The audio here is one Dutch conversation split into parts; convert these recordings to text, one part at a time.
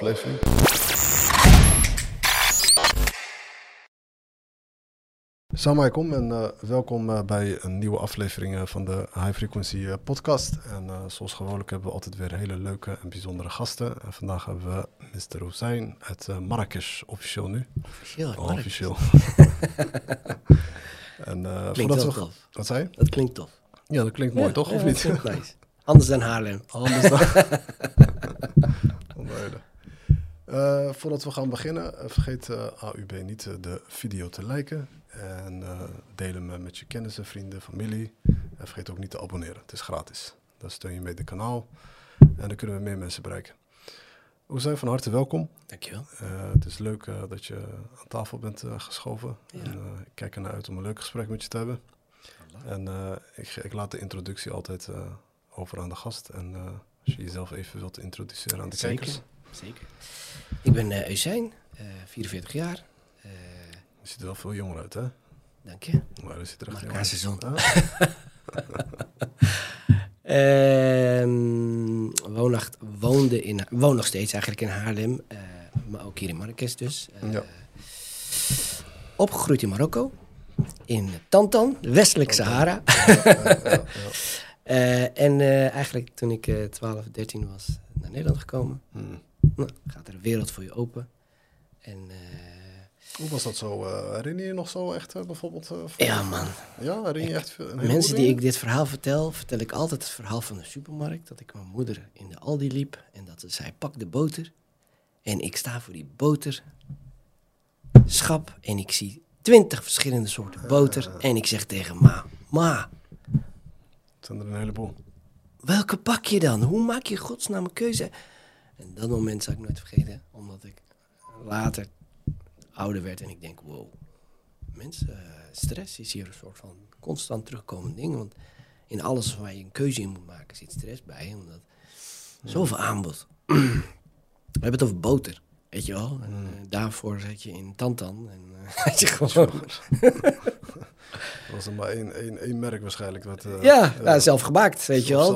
aflevering. Salam alaikum en welkom bij een nieuwe aflevering van de High Frequency podcast. En zoals gewoonlijk hebben we altijd weer hele leuke en bijzondere gasten. En vandaag hebben we Mr. Hussein uit Marrakesh, officieel nu. Officieel. En, klinkt wel tof. Wat zei je? Dat klinkt tof. Ja, dat klinkt mooi, toch? Of niet? Dat klinkt nice. Anders dan Haarlem. Anders dan... voordat we gaan beginnen, vergeet AUB niet de video te liken. En deel hem met je kennissen, vrienden, familie. En vergeet ook niet te abonneren. Het is gratis. Dan steun je mee het kanaal. En dan kunnen we meer mensen bereiken. Hussein, van harte welkom. Dankjewel. Het is leuk dat je aan tafel bent geschoven. Ja. En, ik kijk ernaar uit om een leuk gesprek met je te hebben. En ik laat de introductie altijd over aan de gast. En als je jezelf even wilt introduceren aan de kijkers. Zeker. Ik ben Hussein, 44 jaar. Je ziet er wel veel jonger uit, hè? Dank je. Maar er zit er echt Marokkaanse zon. Woon nog steeds eigenlijk in Haarlem. Maar ook hier in Marrakesh dus. Ja. Opgegroeid in Marokko. In Tantan, westelijk Sahara. En eigenlijk toen ik 12, 13 was naar Nederland gekomen. Nou, gaat er een wereld voor je open. En... hoe was dat zo? Herinner je je nog zo echt bijvoorbeeld? Ja, man. Ja, herinner je echt mensen die ik dit verhaal vertel ik altijd het verhaal van de supermarkt. Dat ik mijn moeder in de Aldi liep en dat ze zei, pak de boter. En ik sta voor die boterschap en ik zie 20 verschillende soorten boter. En ik zeg tegen ma. Het zijn er een heleboel. Welke pak je dan? Hoe maak je godsnaam een keuze? En dat moment zal ik nooit vergeten, omdat ik later ouder werd en ik denk, wow, mensen, stress is hier een soort van constant terugkomend ding. Want in alles waar je een keuze in moet maken zit stress bij, omdat zoveel aanbod. We hebben het over boter, weet je wel. En, daarvoor zat je in Tantan en had je gewoon... Er was er maar één merk waarschijnlijk. Zelf gemaakt, weet je wel.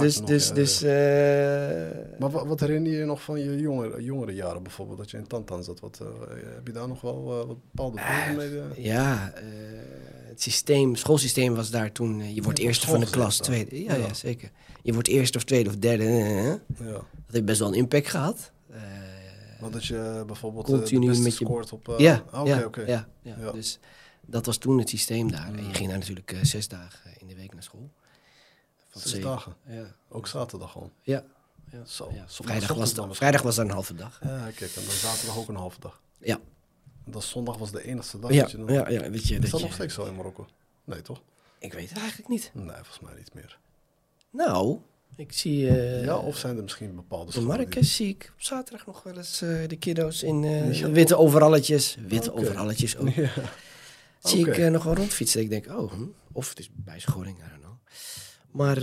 Maar wat herinner je je nog van je jongere jaren bijvoorbeeld, dat je in Tantan zat? Heb je daar nog wel wat bepaalde dingen mee? Het schoolsysteem was daar toen, je wordt eerste van de klas, tweede. Ja, zeker. Je wordt eerste of tweede of derde. Dat heeft best wel een impact gehad. Want dat je bijvoorbeeld continu de beste met je scoort op... Ja. Dus dat was toen het systeem daar. En je ging daar natuurlijk 6 dagen in de week naar school. 6 dagen? Ja. Ook zaterdag gewoon? Ja. Zo. Ja. Vrijdag was daar een halve dag. Ja, kijk, en dan zaterdag ook een halve dag. Ja. En dan zondag was de enige dag dat dat je nog... weet je. Is dat nog steeds zo in Marokko? Nee, toch? Ik weet het eigenlijk niet. Nee, volgens mij niet meer. Nou... Ik zie... of zijn er misschien bepaalde scholen? In Marrakesh zie ik op zaterdag nog wel eens de kiddo's in witte overalletjes. Overalletjes ook. Ja. Zie ik nog wel rondfietsen. Ik denk, of het is bijscholing, I don't know. Maar,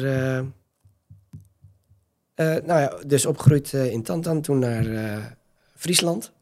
dus opgegroeid in Tantan, toen naar Friesland.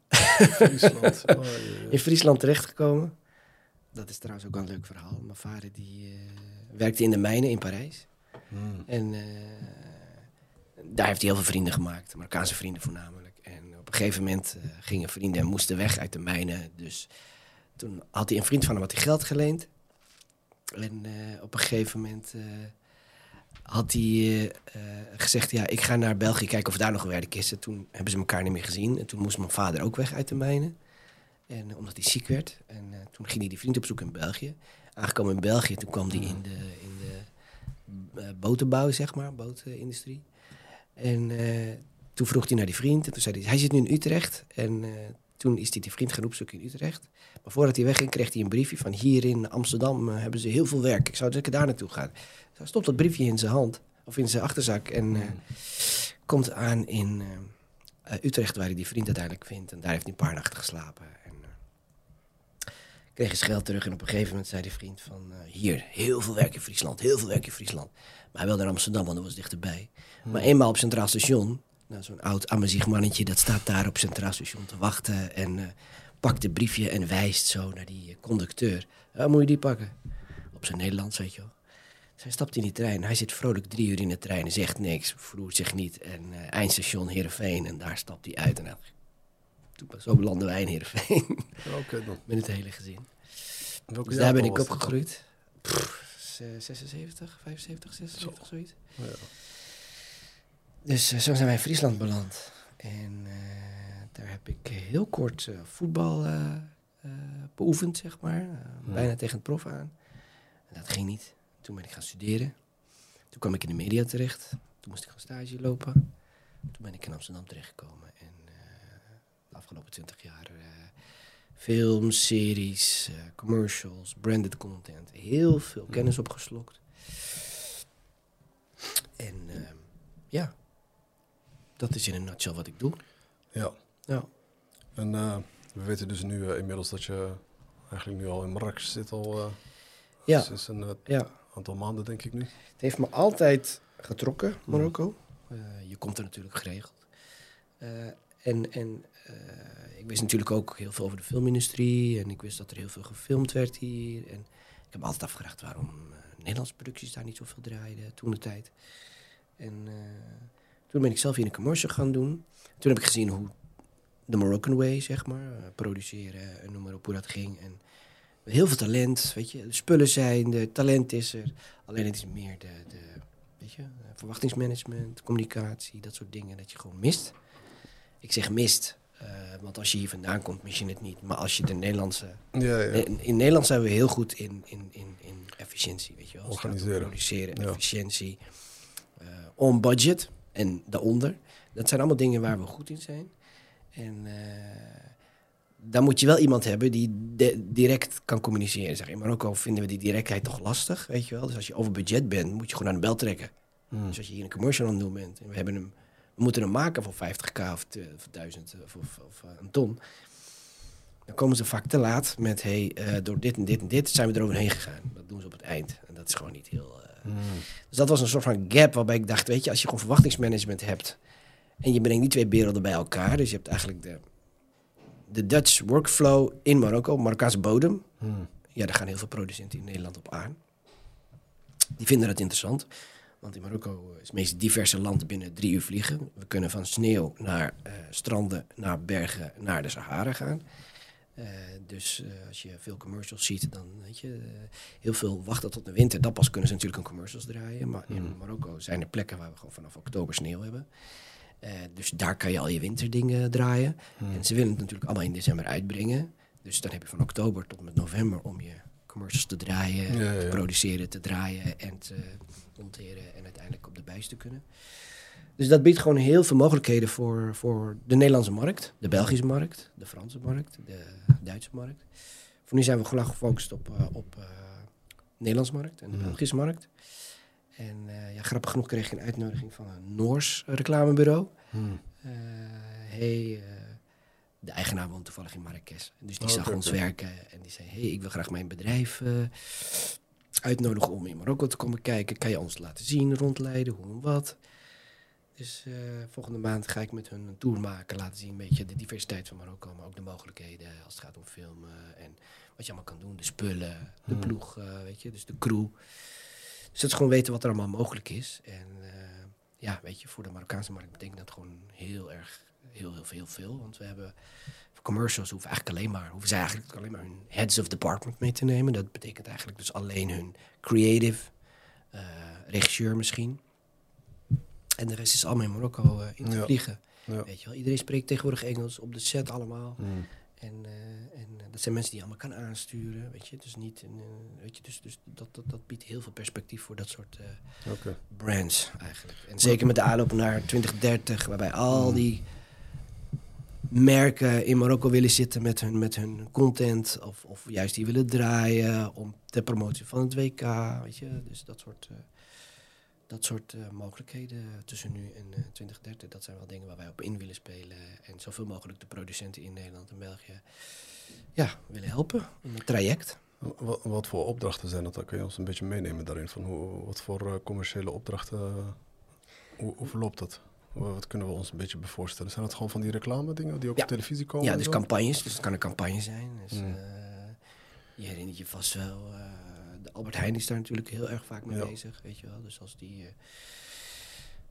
In Friesland terechtgekomen. Dat is trouwens ook wel een leuk verhaal. Mijn vader die werkte in de mijnen in Parijs. En daar heeft hij heel veel vrienden gemaakt. Marokkaanse vrienden voornamelijk. En op een gegeven moment gingen vrienden en moesten weg uit de mijnen. Dus toen had hij een vriend van hem wat hij geld geleend. En op een gegeven moment had hij gezegd... ja, ik ga naar België kijken of daar nog werk is. En toen hebben ze elkaar niet meer gezien. En toen moest mijn vader ook weg uit de mijnen. En omdat hij ziek werd. En toen ging hij die vriend op zoek in België. Aangekomen in België, toen kwam hij in de botenbouw, zeg maar, botenindustrie. En toen vroeg hij naar die vriend. En toen zei hij zit nu in Utrecht. En toen is hij die vriend gaan opzoeken in Utrecht. Maar voordat hij wegging, kreeg hij een briefje van... hier in Amsterdam hebben ze heel veel werk. Ik zou zeker daar naartoe gaan. Dus hij stopt dat briefje in zijn hand. Of in zijn achterzak. En komt aan in Utrecht, waar hij die vriend uiteindelijk vindt. En daar heeft hij een paar nachten geslapen. En kreeg hij zijn geld terug. En op een gegeven moment zei die vriend van... hier, heel veel werk in Friesland. Heel veel werk in Friesland. Maar hij wilde naar Amsterdam, want dat was dichterbij. Maar eenmaal op Centraal Station... Nou, zo'n oud Amazigh mannetje, dat staat daar op Centraal Station te wachten... en pakt het briefje en wijst zo naar die conducteur. Moet je die pakken? Op zijn Nederlands, weet je wel. Dus hij stapt in die trein. Hij zit vrolijk 3 uur in de trein en zegt niks, verroert zich niet. En eindstation Heerenveen en daar stapt hij uit. En hij Zo belanden wij in Heerenveen. Ja, oké dan. Met het hele gezin. Welke Dus daar ben ik jaartal was opgegroeid. 76, 75, 76, zoiets. dat? Ja. Dus zo zijn wij in Friesland beland. En daar heb ik heel kort voetbal beoefend, zeg maar. Bijna tegen het prof aan. En dat ging niet. Toen ben ik gaan studeren. Toen kwam ik in de media terecht. Toen moest ik gaan stage lopen. Toen ben ik in Amsterdam terechtgekomen. En de afgelopen 20 jaar films, series, commercials, branded content. Heel veel kennis opgeslokt. En ja, dat is in een nutshell wat ik doe. Ja. Ja. En we weten dus nu inmiddels dat je eigenlijk nu al in Marrakesh zit al Ja. sinds een Ja. aantal maanden, denk ik nu. Het heeft me altijd getrokken, Marokko. Je komt er natuurlijk geregeld. Ik wist natuurlijk ook heel veel over de filmindustrie. En ik wist dat er heel veel gefilmd werd hier. En ik heb me altijd afgevraagd waarom Nederlandse producties daar niet zoveel draaiden toen de tijd. En toen ben ik zelf hier een commercial gaan doen. Toen heb ik gezien hoe de Moroccan way, zeg maar, produceren en noem maar op hoe dat ging. En heel veel talent, weet je. De spullen zijn, de talent is er. Alleen het is meer weet je, verwachtingsmanagement, communicatie, dat soort dingen dat je gewoon mist. Ik zeg mist, want als je hier vandaan komt, mis je het niet. Maar als je de Nederlandse... Ja. In Nederland zijn we heel goed in efficiëntie, weet je wel. Organiseren. Produceren, Ja. efficiëntie, on budget en daaronder. Dat zijn allemaal dingen waar we goed in zijn. En dan moet je wel iemand hebben die direct kan communiceren. Zeg. In Marokko vinden we die directheid toch lastig, weet je wel. Dus als je over budget bent, moet je gewoon aan de bel trekken. Dus als je hier een commercial aan het doen bent en we moeten hem maken voor 50k of 1000 of een ton. Dan komen ze vaak te laat met, door dit en dit en dit zijn we eroverheen gegaan. Dat doen ze op het eind. En dat is gewoon niet heel... Dus dat was een soort van gap waarbij ik dacht, weet je, als je gewoon verwachtingsmanagement hebt en je brengt die twee werelden bij elkaar, dus je hebt eigenlijk de Dutch workflow in Marokko, Marokkaanse bodem. Ja, daar gaan heel veel producenten in Nederland op aan. Die vinden dat interessant. Want in Marokko is het meest diverse land binnen 3 uur vliegen. We kunnen van sneeuw naar stranden, naar bergen, naar de Sahara gaan. Dus als je veel commercials ziet, dan weet je, heel veel wachten tot de winter. Dan pas kunnen ze natuurlijk een commercials draaien. Maar in Marokko zijn er plekken waar we gewoon vanaf oktober sneeuw hebben. Dus daar kan je al je winterdingen draaien. En ze willen het natuurlijk allemaal in december uitbrengen. Dus dan heb je van oktober tot met november om je commercials te draaien, te produceren, te draaien en te monteren en uiteindelijk op de buis te kunnen. Dus dat biedt gewoon heel veel mogelijkheden voor de Nederlandse markt, de Belgische markt, de Franse markt, de Duitse markt. Voor nu zijn we gewoon gefocust op de Nederlandse markt en de Belgische markt. En grappig genoeg kreeg ik een uitnodiging van een Noors reclamebureau. De eigenaar woont toevallig in Marrakesh. Dus die zag ons werken en die zei, ik wil graag mijn bedrijf uitnodigen om in Marokko te komen kijken. Kan je ons laten zien, rondleiden, hoe en wat. Dus volgende maand ga ik met hun een tour maken, laten zien een beetje de diversiteit van Marokko, maar ook de mogelijkheden als het gaat om filmen en wat je allemaal kan doen. De spullen, de ploeg, weet je, dus de crew. Dus dat is gewoon weten wat er allemaal mogelijk is. En weet je, voor de Marokkaanse markt betekent dat gewoon heel veel. Want we hebben voor commercials hoeven zij eigenlijk alleen maar hun heads of department mee te nemen. Dat betekent eigenlijk dus alleen hun creative, regisseur misschien. En de rest is allemaal in Marokko in te vliegen. Ja. Weet je wel, iedereen spreekt tegenwoordig Engels op de set allemaal. En dat zijn mensen die je allemaal kan aansturen, weet je. Dus niet, weet je, dus dat biedt heel veel perspectief voor dat soort brands eigenlijk. En zeker met de aanloop naar 2030, waarbij al die merken in Marokko willen zitten met hun content, of juist die willen draaien om ter promotie van het WK, weet je. Dus dat soort mogelijkheden tussen nu en 2030, dat zijn wel dingen waar wij op in willen spelen. En zoveel mogelijk de producenten in Nederland en België willen helpen in het traject. Wat voor opdrachten zijn dat? Dan kun je ons een beetje meenemen daarin. Van wat voor commerciële opdrachten, hoe verloopt dat? Wat kunnen we ons een beetje voorstellen? Zijn dat gewoon van die reclame dingen die ook op televisie komen? Ja, dus campagnes. Dus het kan een campagne zijn. Dus, je herinnert je vast wel... de Albert Heijn is daar natuurlijk heel erg vaak mee bezig, weet je wel. Dus als die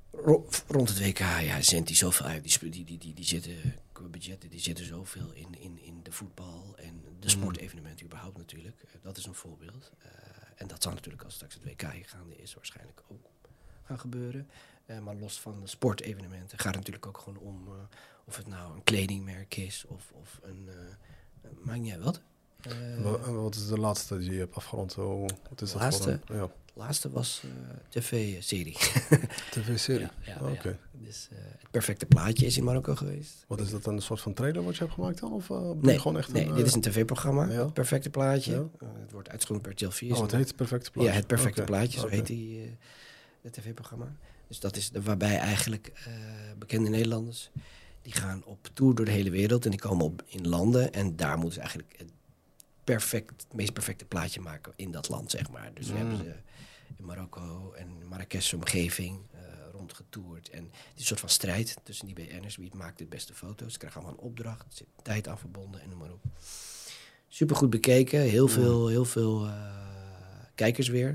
Rond het WK, ja, zendt hij zoveel uit. Die zitten, qua budgetten, die zitten zoveel in de voetbal en de sportevenementen überhaupt natuurlijk. Dat is een voorbeeld. En dat zal natuurlijk als straks het WK hier gaande is waarschijnlijk ook gaan gebeuren. Maar los van de sportevenementen gaat het natuurlijk ook gewoon om of het nou een kledingmerk is of een... maakt niet uit wat. Wat is de laatste die je hebt afgerond? Wat is dat laatste? voor een? Ja. De laatste was tv-serie. TV-serie? Ja, Oké. Dus het perfecte plaatje is in Marokko geweest. Wat is dat, een soort van trailer wat je hebt gemaakt dan? Of Nee, gewoon echt dit is een tv-programma, ja? Het perfecte plaatje. Ja? Het wordt uitgezonden per Channel 4. Oh, het heet het perfecte plaatje? Ja, het perfecte Oké. plaatje, zo Oké. heet die het tv-programma. Dus dat is waarbij eigenlijk bekende Nederlanders... die gaan op tour door de hele wereld en die komen op in landen... en daar moeten ze eigenlijk het meest perfecte plaatje maken in dat land, zeg maar. Dus we hebben ze in Marokko en Marrakesh omgeving rondgetoerd. En het is een soort van strijd tussen die BN'ers. Wie maakt de beste foto's? Ze krijgen allemaal een opdracht, er zit tijd aan verbonden en noem maar op. Supergoed bekeken, heel veel kijkers weer.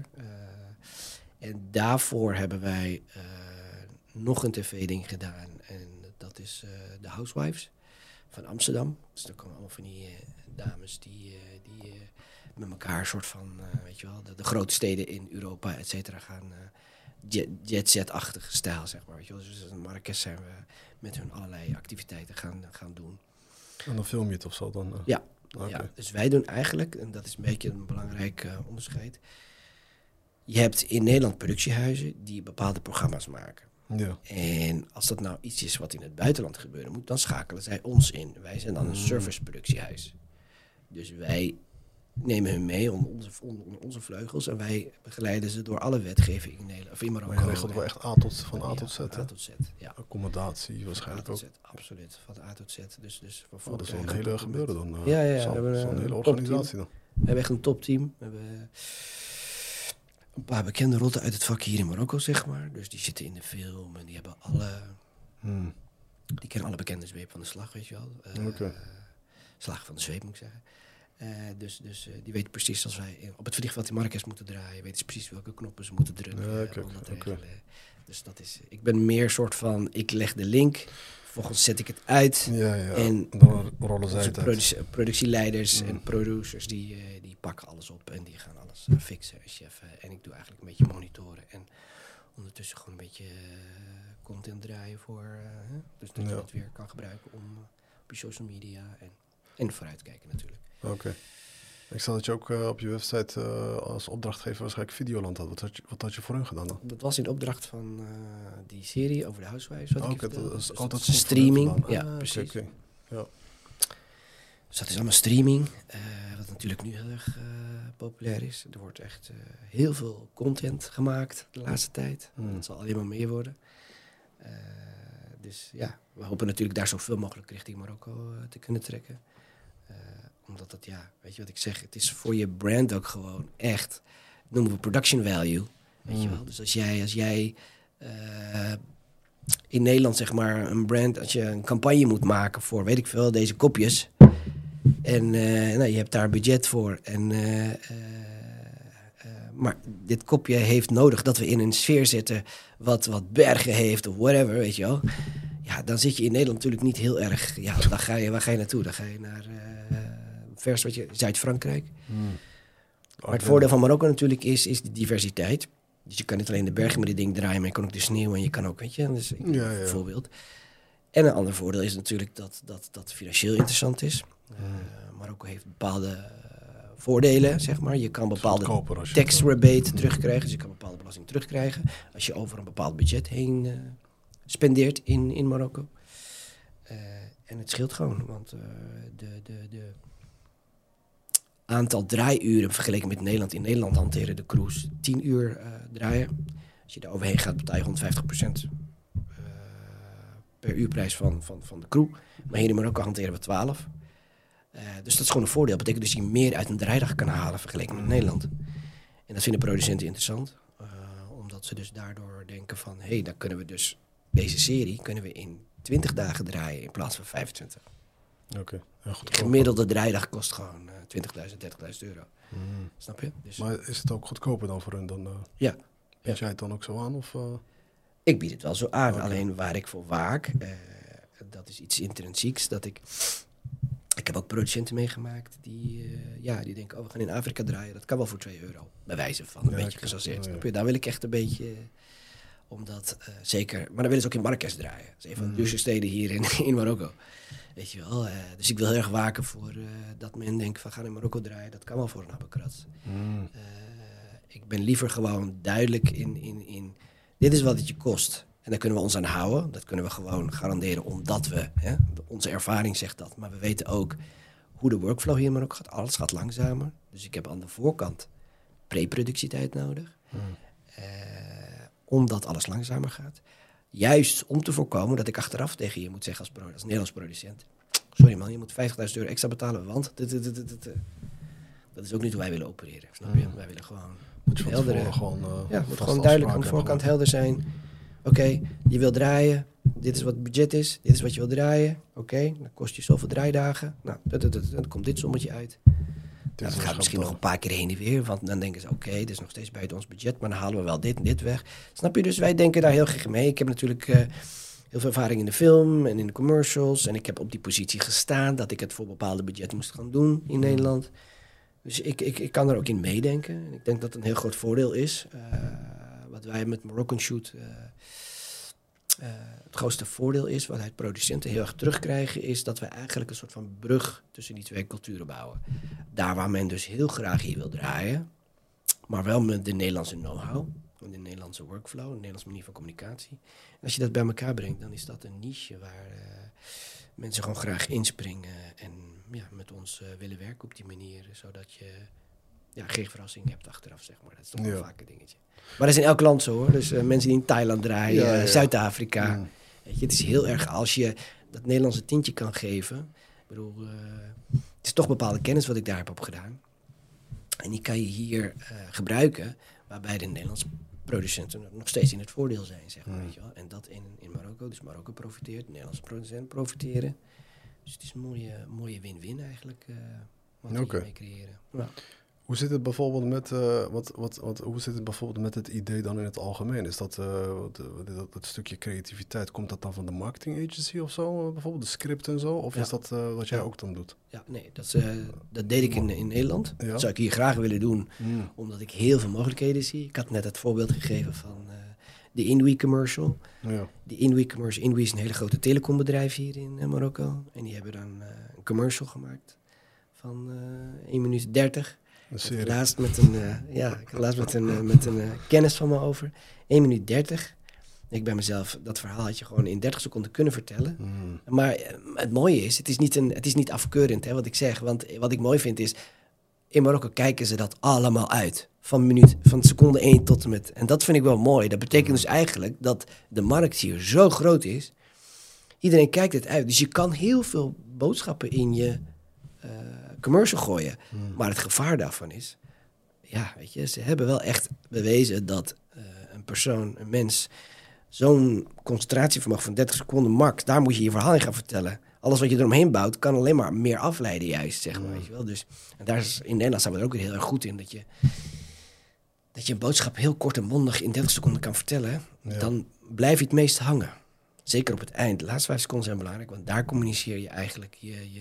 En daarvoor hebben wij nog een tv-ding gedaan. En dat is The Housewives van Amsterdam. Dus daar komen allemaal van die dames die met elkaar een soort van, weet je wel, de grote steden in Europa, et cetera, gaan jet-set-achtige stijl, zeg maar. Weet je wel. Dus in Marrakesh zijn we met hun allerlei activiteiten gaan doen. En dan film je het of zo dan? Ja. Okay. Ja, dus wij doen eigenlijk, en dat is een beetje een belangrijk onderscheid. Je hebt in Nederland productiehuizen die bepaalde programma's maken. Ja. En als dat nou iets is wat in het buitenland gebeuren moet, dan schakelen zij ons in. Wij zijn dan een serviceproductiehuis. Dus wij nemen hun mee onder onze vleugels en wij begeleiden ze door alle wetgeving in Nederland. Of in Marokko. Maar je regelt wel echt van A tot Z, hè? A tot Z, ja. Accommodatie waarschijnlijk ook. Absoluut, van A tot Z. Dus van Dat is wel een hele gebeuren dan. Ja, we we hebben zo'n hele organisatie dan. We hebben echt een topteam. We hebben een paar bekende rotten uit het vak hier in Marokko, zeg maar. Dus die zitten in de film en die hebben die kennen alle bekende zweep van de slag, weet je wel. Slag van de zweep, moet ik zeggen. Dus die weten precies als wij op het vliegveld in Marrakesh moeten draaien, weten ze precies welke knoppen ze moeten drukken. Dus dat is. Ik ben meer soort van, ik leg de link, vervolgens zet ik het uit. En dan rollen zij het uit. Productieleiders en producers die pakken alles op en die gaan alles fixen en cheffen. En ik doe eigenlijk een beetje monitoren en ondertussen gewoon een beetje content draaien voor, dus dat je het weer kan gebruiken om op je social media en vooruitkijken natuurlijk. Oké. Ik zag dat je ook op je website als opdrachtgever waarschijnlijk Videoland had. Wat had je voor hun gedaan dan? Dat was in opdracht van die serie over de Housewives. Dat is altijd streaming. Ja, precies. Okay. Ja. Dus dat is allemaal streaming, wat natuurlijk nu heel erg populair is. Er wordt echt heel veel content gemaakt de laatste tijd. Dat zal alleen maar meer worden. Dus ja, we hopen natuurlijk daar zoveel mogelijk richting Marokko te kunnen trekken. Omdat dat, ja, weet je wat ik zeg, het is voor je brand ook gewoon echt, noemen we production value, weet je wel. Dus als jij in Nederland zeg maar een brand, als je een campagne moet maken voor, weet ik veel, deze kopjes. En je hebt daar een budget voor. Maar dit kopje heeft nodig dat we in een sfeer zitten wat bergen heeft of whatever, weet je wel. Ja, dan zit je in Nederland natuurlijk niet heel erg. Ja, waar ga je naartoe? Dan ga je naar Zuid-Frankrijk. Maar het voordeel van Marokko natuurlijk is de diversiteit. Dus je kan niet alleen de bergen met dit ding draaien, maar je kan ook de sneeuw en je kan ook, weet je, dus bijvoorbeeld. En een ander voordeel is natuurlijk dat financieel interessant is. Marokko heeft bepaalde voordelen, zeg maar. Je kan bepaalde tax rebate terugkrijgen, dus je kan bepaalde belasting terugkrijgen als je over een bepaald budget heen spendeert in Marokko. En het scheelt gewoon, want de aantal draaiuren vergeleken met Nederland. In Nederland hanteren de crews 10 uur draaien. Als je daar overheen gaat, betaal je 150% per uurprijs van de crew. Maar hier in Marokko hanteren we 12. Dus dat is gewoon een voordeel. Dat betekent dus dat je meer uit een draaidag kan halen vergeleken met Nederland. En dat vinden producenten interessant. Omdat ze dus daardoor denken van, dan kunnen we dus deze serie kunnen we in 20 dagen draaien in plaats van 25. Oké. Ja, goed. De gemiddelde draaidag kost gewoon 20.000, 30.000 euro. Snap je? Dus maar is het ook goedkoper dan voor hun dan? Ja. Bied jij het dan ook zo aan? Of, Ik bied het wel zo aan. Oké. Alleen waar ik voor waak, dat is iets intrinsieks. Dat ik heb ook producenten meegemaakt die denken, we gaan in Afrika draaien. Dat kan wel voor €2. Bij wijze van een beetje gechargeerd. Snap je? Daar wil ik echt een beetje... Omdat, zeker... Maar dan willen ze ook in Marrakesh draaien. Dat is een van de duurste steden hier in Marokko. Weet je wel. Dus ik wil heel erg waken voor dat men denkt van, gaan in Marokko draaien. Dat kan wel voor een habbekrats. Ik ben liever gewoon duidelijk in... Dit is wat het je kost. En daar kunnen we ons aan houden. Dat kunnen we gewoon garanderen omdat we... onze ervaring zegt dat. Maar we weten ook hoe de workflow hier in Marokko gaat. Alles gaat langzamer. Dus ik heb aan de voorkant preproductietijd nodig. Omdat alles langzamer gaat. Juist om te voorkomen dat ik achteraf tegen je moet zeggen als Nederlands producent... Sorry man, je moet €50.000 extra betalen, want... Dat is ook niet hoe wij willen opereren, snap je? Wij willen gewoon... Moet je moet gewoon duidelijk aan de voorkant helder zijn. Oké, je wil draaien. Dit is wat het budget is. Dit is wat je wil draaien. Oké, dan kost je zoveel draaidagen. Nou, dan komt dit sommetje uit. Dat gaat misschien nog een paar keer heen en weer. Want dan denken ze, oké, dit is nog steeds buiten ons budget. Maar dan halen we wel dit en dit weg. Snap je? Dus wij denken daar heel graag mee. Ik heb natuurlijk heel veel ervaring in de film en in de commercials. En ik heb op die positie gestaan dat ik het voor bepaalde budgetten moest gaan doen in Nederland. Dus ik kan er ook in meedenken. En ik denk dat het een heel groot voordeel is. Wat wij met Moroccan Shoot... het grootste voordeel is, wat wij producenten heel erg terugkrijgen... is dat we eigenlijk een soort van brug tussen die twee culturen bouwen. Daar waar men dus heel graag hier wil draaien... maar wel met de Nederlandse know-how... de Nederlandse workflow, de Nederlandse manier van communicatie. En als je dat bij elkaar brengt, dan is dat een niche... waar mensen gewoon graag inspringen... en met ons willen werken op die manier... zodat je geen verrassing hebt achteraf, zeg maar. Dat is toch wel vaak een dingetje. Maar dat is in elk land zo, hoor. Dus mensen die in Thailand draaien, Zuid-Afrika. Weet je, het is heel erg als je dat Nederlandse tintje kan geven. Ik bedoel, het is toch bepaalde kennis wat ik daar heb opgedaan. En die kan je hier gebruiken, waarbij de Nederlandse producenten nog steeds in het voordeel zijn, zeg maar. Weet je wel. En dat in Marokko. Dus Marokko profiteert, de Nederlandse producenten profiteren. Dus het is een mooie win-win eigenlijk, wat we hiermee creëren. Ja. Hoe zit het bijvoorbeeld met het idee dan in het algemeen? Is dat stukje creativiteit, komt dat dan van de marketing agency of zo? Bijvoorbeeld de script en zo? Of is dat wat jij ook dan doet? Ja, nee, dat deed ik in Nederland. Ja. Dat zou ik hier graag willen doen, omdat ik heel veel mogelijkheden zie. Ik had net het voorbeeld gegeven van de Inouï commercial. Ja. Die Inouï commercial, Inouï is een hele grote telecombedrijf hier in Marokko. En die hebben dan een commercial gemaakt van 1 minuut 30. Ik had laatst met een kennis van me over. 1 minuut 30. Ik bij mezelf, dat verhaal had je gewoon in 30 seconden kunnen vertellen. Maar het mooie is, het is niet afkeurend, hè, wat ik zeg. Want wat ik mooi vind is, in Marokko kijken ze dat allemaal uit. Van seconde 1 tot en met. En dat vind ik wel mooi. Dat betekent dus eigenlijk dat de markt hier zo groot is. Iedereen kijkt het uit. Dus je kan heel veel boodschappen in je commercial gooien. Maar het gevaar daarvan is... Ja, weet je, ze hebben wel echt bewezen dat een mens... zo'n concentratievermogen van 30 seconden max... daar moet je je verhaal in gaan vertellen. Alles wat je eromheen bouwt, kan alleen maar meer afleiden juist, zeg maar. Weet je wel? Dus, en daar is, in Nederland zijn we er ook weer heel erg goed in... dat je een boodschap heel kort en bondig in 30 seconden kan vertellen. Ja. Dan blijf je het meest hangen. Zeker op het eind. De laatste 5 seconden zijn belangrijk, want daar communiceer je eigenlijk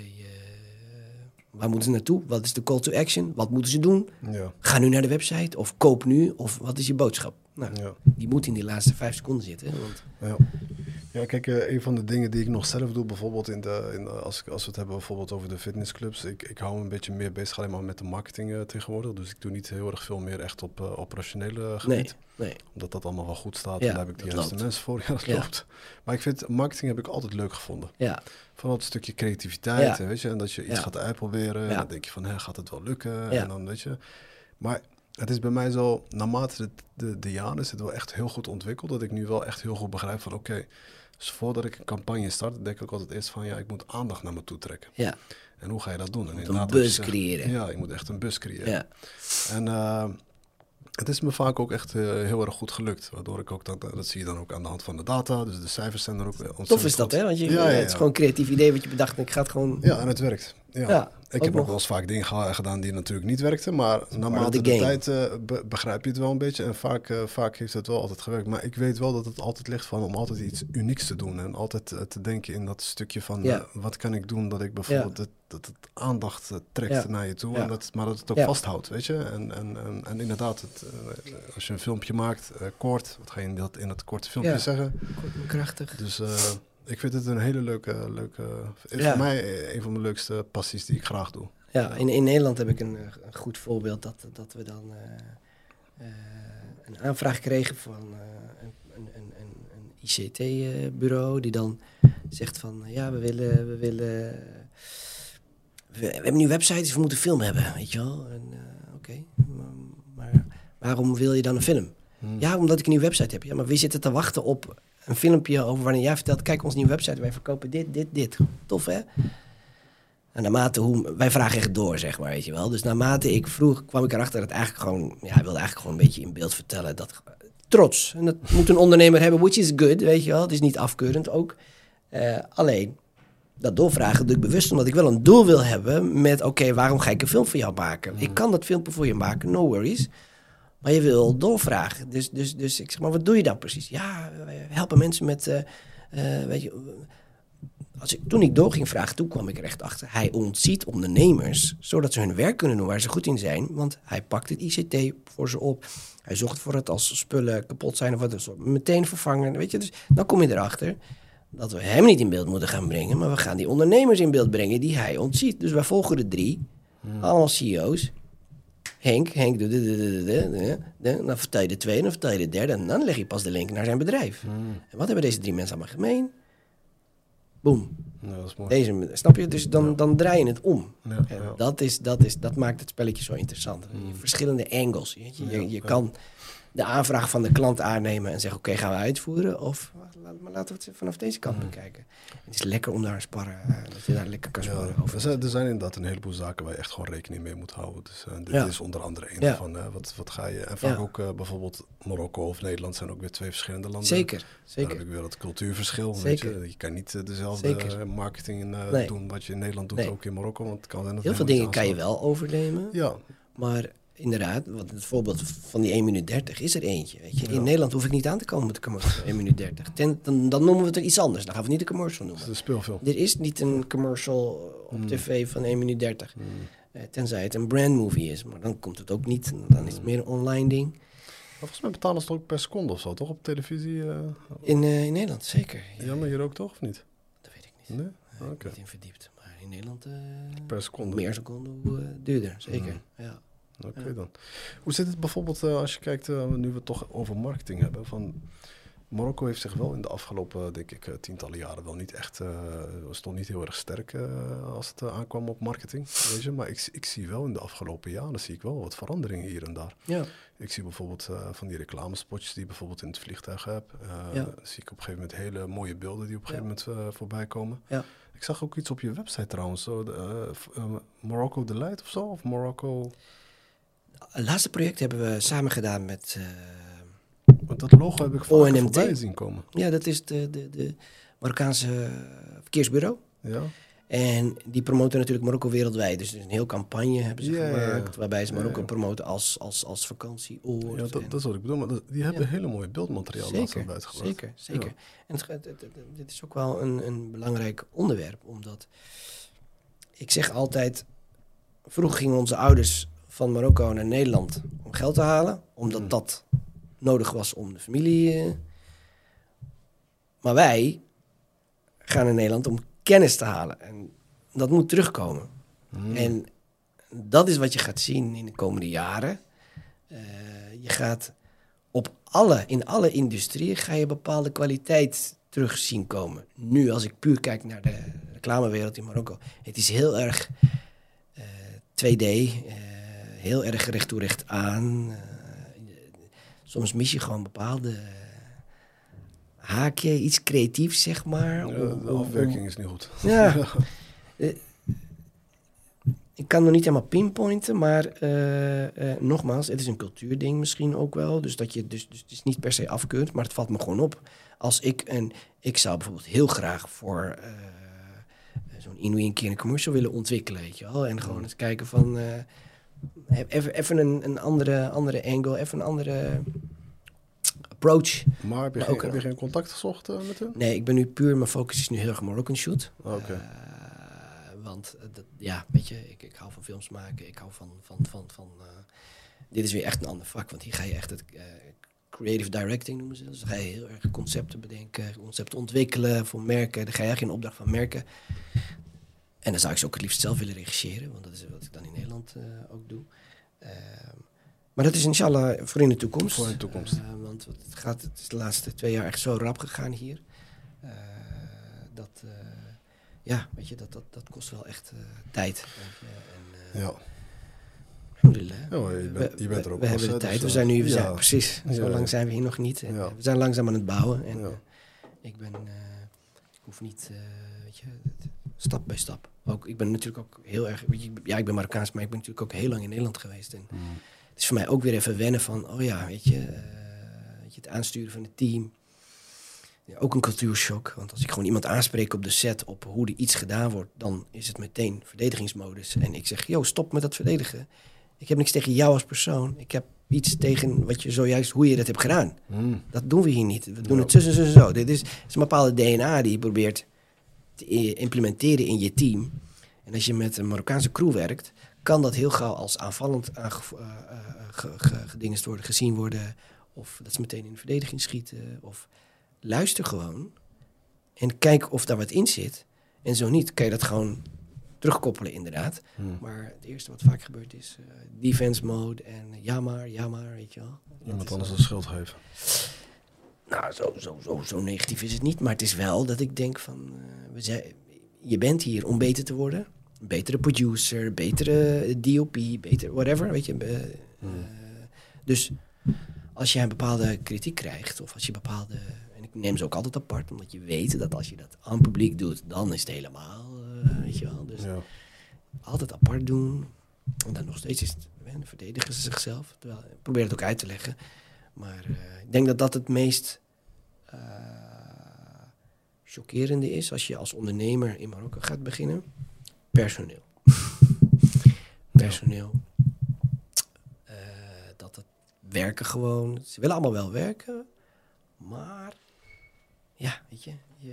waar moeten ze naartoe? Wat is de call to action? Wat moeten ze doen? Ja. Ga nu naar de website of koop nu of wat is je boodschap? Nou, die moet in die laatste 5 seconden zitten. Want... Ja, kijk, een van de dingen die ik nog zelf doe, bijvoorbeeld als we het hebben bijvoorbeeld over de fitnessclubs, ik hou me een beetje meer bezig alleen maar met de marketing tegenwoordig. Dus ik doe niet heel erg veel meer echt op operationele gebied. Nee. Omdat dat allemaal wel goed staat en daar heb ik de juiste mensen voor. Ja, dat loopt. Maar ik vind marketing heb ik altijd leuk gevonden. Ja. Vooral het stukje creativiteit, weet je, en dat je iets gaat uitproberen. En dan denk je van, gaat het wel lukken? Ja. En dan, weet je. Maar het is bij mij zo, naarmate de jaren is het wel echt heel goed ontwikkeld, dat ik nu wel echt heel goed begrijp van oké, dus voordat ik een campagne start, denk ik altijd eerst van ik moet aandacht naar me toe trekken. Ja. En hoe ga je dat doen? En een bus creëren. Ja, je moet echt een bus creëren. Ja. En het is me vaak ook echt heel erg goed gelukt. Waardoor ik ook, dat zie je dan ook aan de hand van de data. Dus de cijfers zijn er ook ontzettend tof is dat, hè? Want het is gewoon een creatief idee wat je bedacht en ik ga het gewoon... Ja, en het werkt. Ja. Ik heb ook wel eens vaak dingen gedaan die natuurlijk niet werkten. Maar naarmate de tijd begrijp je het wel een beetje. En vaak heeft het wel altijd gewerkt. Maar ik weet wel dat het altijd ligt van om altijd iets unieks te doen. En altijd te denken in dat stukje van wat kan ik doen dat ik bijvoorbeeld dat het aandacht trekt naar je toe. En maar dat het ook vasthoudt, weet je. En inderdaad, als je een filmpje maakt, kort, wat ga je in dat korte filmpje zeggen? Kort en krachtig. Dus ik vind het een hele leuke voor mij een van mijn leukste passies die ik graag doe. Ja, in Nederland heb ik een goed voorbeeld dat we dan een aanvraag kregen van een ICT-bureau die dan zegt van we hebben nu websites, we moeten film hebben, weet je wel. Oké, maar waarom wil je dan een film? Ja, omdat ik een nieuwe website heb. Ja, maar wie zit er te wachten op een filmpje over wanneer jij vertelt, kijk, onze nieuwe website, wij verkopen dit. Tof, hè? En naarmate wij vragen echt door, zeg maar, weet je wel. Dus naarmate ik vroeg, kwam ik erachter dat eigenlijk gewoon, hij wilde eigenlijk gewoon een beetje in beeld vertellen dat trots. En dat moet een ondernemer hebben, which is good, weet je wel. Het is niet afkeurend ook. Alleen, dat doorvragen doe ik bewust omdat ik wel een doel wil hebben met, oké, waarom ga ik een film voor jou maken? Ik kan dat filmpje voor je maken, no worries. Maar je wil doorvragen. Dus ik zeg maar, wat doe je dan precies? Ja, we helpen mensen met, weet je... Toen ik door ging vragen, toen kwam ik er echt achter. Hij ontziet ondernemers, zodat ze hun werk kunnen doen waar ze goed in zijn. Want hij pakt het ICT voor ze op. Hij zorgt voor het als spullen kapot zijn of wat, dus meteen vervangen. Weet je? Dus dan kom je erachter dat we hem niet in beeld moeten gaan brengen, maar we gaan die ondernemers in beeld brengen die hij ontziet. Dus wij volgen de 3, allemaal CEO's. Henk doet dan vertel je de 2, dan vertel je de 3 en dan leg je pas de link naar zijn bedrijf. En wat hebben deze 3 mensen allemaal gemeen? Boom. Ja, dat is mooi. Snap je? Dus dan draai je het om. Ja, Dat maakt het spelletje zo interessant. Verschillende angles. Je kan de aanvraag van de klant aannemen en zeggen, oké, gaan we uitvoeren? Of laten we het vanaf deze kant bekijken. Het is lekker om daar sparren, dat je daar lekker kan sparren over. Er zijn inderdaad een heleboel zaken waar je echt gewoon rekening mee moet houden. Dus dit is onder andere een daarvan. Wat ga je... En vaak ook bijvoorbeeld Marokko of Nederland zijn ook weer 2 verschillende landen. Zeker. Dan heb ik weer dat cultuurverschil. Zeker. Weet je kan niet dezelfde marketing doen wat je in Nederland doet, ook in Marokko. Want het kan heel veel dingen kan je wel overnemen. Ja. Maar inderdaad, want het voorbeeld van die 1 minuut 30 is er eentje. Weet je. In Nederland hoef ik niet aan te komen met de commercial 1 minuut 30. Dan noemen we het er iets anders. Dan gaan we het niet de commercial noemen. Dat is een speelfilm. Er is niet een commercial op tv van 1 minuut 30. Tenzij het een brandmovie is. Maar dan komt het ook niet. Dan is het meer een online ding. Maar volgens mij betalen ze het ook per seconde of zo, toch? Op televisie? In Nederland, zeker. Ja, maar hier ook toch, of niet? Dat weet ik niet. Nee? Ik ben niet in verdiept. Maar in Nederland... per seconde? Meer seconden duurder, zeker. Ja. Oké dan. Hoe zit het bijvoorbeeld als je kijkt, nu we het toch over marketing hebben, van Marokko heeft zich wel in de afgelopen, denk ik, tientallen jaren wel niet echt, stond niet heel erg sterk als het aankwam op marketing. Weet je? Maar ik zie wel in de afgelopen jaren, zie ik wel wat veranderingen hier en daar. Ja. Ik zie bijvoorbeeld van die reclamespotjes die je bijvoorbeeld in het vliegtuig hebt. Zie ik op een gegeven moment hele mooie beelden die op een gegeven moment voorbij komen. Ja. Ik zag ook iets op je website trouwens, Morocco Delight of zo, of Morocco... Het laatste project hebben we samen gedaan met... Want dat logo heb ik vaak voorbij zien komen. Ja, dat is de Marokkaanse verkeersbureau. Ja. En die promoten natuurlijk Marokko wereldwijd. Dus een heel campagne hebben ze gemaakt. Waarbij ze Marokko promoten als vakantieoord. Ja, dat is wat ik bedoel. Maar die hebben hele mooie beeldmateriaal uitgebracht. Zeker. En dit is ook wel een belangrijk onderwerp. Omdat ik zeg altijd... Vroeger gingen onze ouders van Marokko naar Nederland om geld te halen. Omdat dat nodig was om de familie... Maar wij gaan naar Nederland om kennis te halen. En dat moet terugkomen. En dat is wat je gaat zien in de komende jaren. Je gaat in alle industrieën ga je bepaalde kwaliteit terug zien komen. Nu, als ik puur kijk naar de reclamewereld in Marokko. Het is heel erg 2D. Heel erg recht toe recht aan. Soms mis je gewoon bepaalde haakje, iets creatiefs, zeg maar. De afwerking is niet goed. Ja. Ik kan nog niet helemaal pinpointen, maar nogmaals, het is een cultuurding misschien ook wel. Dus dus het is niet per se afkeurend, maar het valt me gewoon op. Als ik zou bijvoorbeeld heel graag voor zo'n Inouï een keer een commercial willen ontwikkelen, weet je wel. En gewoon eens kijken van... even een andere angle, even een andere approach. Maar heb je geen contact gezocht met hem? Nee, ik ben nu puur... Mijn focus is nu heel erg Moroccan shoot. Oké. Want, weet je, ik hou van films maken. Ik hou van dit is weer echt een ander vak. Want hier ga je echt het creative directing noemen ze. Dus dan ga je heel erg concepten bedenken, concepten ontwikkelen voor merken. Dan ga je eigenlijk in opdracht van merken. En dan zou ik ze ook het liefst zelf willen regisseren. Want dat is wat ik dan in Nederland ook doe. Maar dat is inshallah voor in de toekomst. Voor in de toekomst. Want het is de laatste 2 jaar echt zo rap gegaan hier. Weet je, dat kost wel echt tijd. Ja. Alhamdulillah. Je bent er ook. We hebben de tijd. We zijn nu, precies. Zo lang zijn we hier nog niet. En, we zijn langzaam aan het bouwen. En ik hoef niet, weet je, stap bij stap. Ook, ik ben natuurlijk ook heel erg, weet je, ik ben Marokkaans, maar ik ben natuurlijk ook heel lang in Nederland geweest. En het is voor mij ook weer even wennen van, weet je, het aansturen van het team. Ja, ook een cultuurshock. Want als ik gewoon iemand aanspreek op de set op hoe er iets gedaan wordt, dan is het meteen verdedigingsmodus. En ik zeg, stop met dat verdedigen. Ik heb niks tegen jou als persoon. Ik heb iets tegen wat je zojuist, hoe je dat hebt gedaan. Dat doen we hier niet. We doen het zo. Dit is een bepaalde DNA die je probeert te implementeren in je team. En als je met een Marokkaanse crew werkt, kan dat heel gauw als aanvallend gedingest worden, gezien worden. Of dat ze meteen in de verdediging schieten. Of luister gewoon en kijk of daar wat in zit. En zo niet, kan je dat gewoon terugkoppelen inderdaad. Maar het eerste wat vaak gebeurt is defense mode en ja maar, weet je wel. Iemand anders de schuld geven. Nou, zo negatief is het niet. Maar het is wel dat ik denk van... je bent hier om beter te worden. Een betere producer, betere DOP, beter whatever, weet je. Dus als je een bepaalde kritiek krijgt, of als je bepaalde... En ik neem ze ook altijd apart, omdat je weet dat als je dat aan het publiek doet, dan is het helemaal, weet je wel. Dus altijd apart doen. En dan nog steeds is het, verdedigen ze zichzelf. Terwijl, ik probeer het ook uit te leggen. Maar ik denk dat het meest chockerende is als je als ondernemer in Marokko gaat beginnen. Personeel. Dat het werken gewoon... Ze willen allemaal wel werken, maar... Ja, weet je...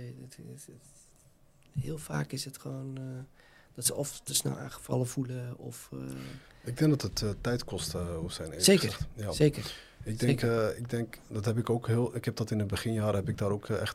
heel vaak is het gewoon... dat ze of te snel aangevallen voelen, of... Ik denk dat het tijd kost, Hussein. Zeker, zeker. Ik denk, dat heb ik ook heel... Ik heb dat in de beginjaren, heb ik daar ook echt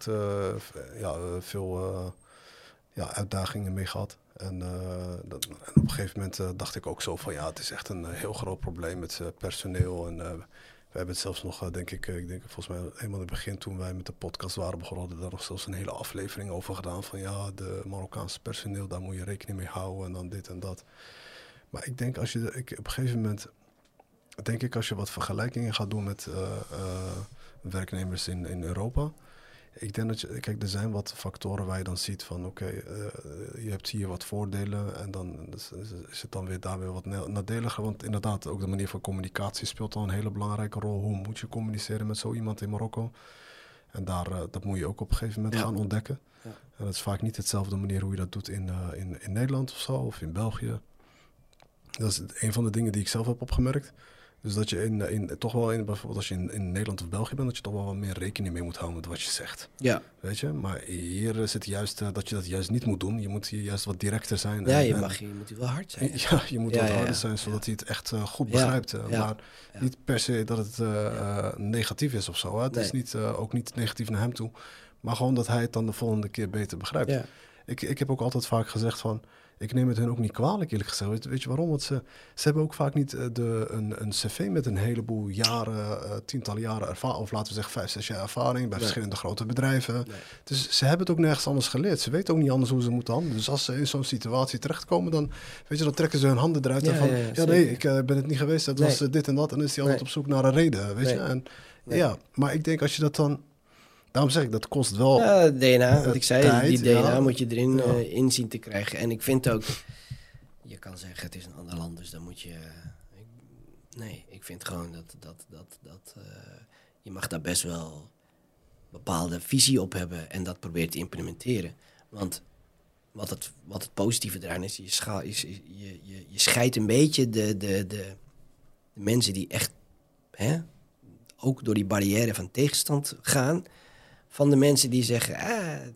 veel uitdagingen mee gehad. En op een gegeven moment dacht ik ook zo van... het is echt een heel groot probleem met personeel. En we hebben het zelfs nog, denk ik volgens mij helemaal in het begin... toen wij met de podcast waren begonnen... hadden we daar nog zelfs een hele aflevering over gedaan. Van de Marokkaanse personeel, daar moet je rekening mee houden. En dan dit en dat. Maar ik denk op een gegeven moment... Denk ik als je wat vergelijkingen gaat doen met werknemers in Europa... Ik denk dat kijk, er zijn wat factoren waar je dan ziet van je hebt hier wat voordelen en dan is het dan daar weer wat nadeliger. Want inderdaad, ook de manier van communicatie speelt al een hele belangrijke rol. Hoe moet je communiceren met zo iemand in Marokko? En dat moet je ook op een gegeven moment gaan ontdekken. Ja. En dat is vaak niet hetzelfde manier hoe je dat doet in Nederland of zo, of in België. Dat is een van de dingen die ik zelf heb opgemerkt. Dus dat je toch wel bijvoorbeeld als je in Nederland of België bent, dat je toch wel wat meer rekening mee moet houden met wat je zegt. Ja. Weet je? Maar hier is het juist dat je dat juist niet moet doen. Je moet hier juist wat directer zijn. Ja, je moet wel hard zijn. Ja, je moet wat harder zijn, zodat hij het echt goed begrijpt. Maar niet per se dat het negatief is of zo. Hè? Het is ook niet negatief naar hem toe. Maar gewoon dat hij het dan de volgende keer beter begrijpt. Ja. Ik heb ook altijd vaak gezegd van... Ik neem het hun ook niet kwalijk, eerlijk gezegd. Weet je waarom? Want ze hebben ook vaak niet een cv met een heleboel jaren, tientallen jaren ervaring. Of laten we zeggen 5, 6 jaar ervaring bij verschillende grote bedrijven. Nee. Dus ze hebben het ook nergens anders geleerd. Ze weten ook niet anders hoe ze moeten handelen. Dus als ze in zo'n situatie terechtkomen, dan trekken ze hun handen eruit. Ik ben het niet geweest. Dat was dit en dat. En dan is hij altijd op zoek naar een reden. Weet je? En, maar ik denk als je dat dan... Daarom zeg ik, dat kost wel... DNA, wat ik zei, tijd, die DNA moet je erin inzien te krijgen. En ik vind ook, je kan zeggen het is een ander land, dus dan moet je... ik vind gewoon dat je mag daar best wel een bepaalde visie op hebben en dat proberen te implementeren. Want wat het positieve eraan is, je scheidt een beetje de mensen die echt ook door die barrière van tegenstand gaan, van de mensen die zeggen,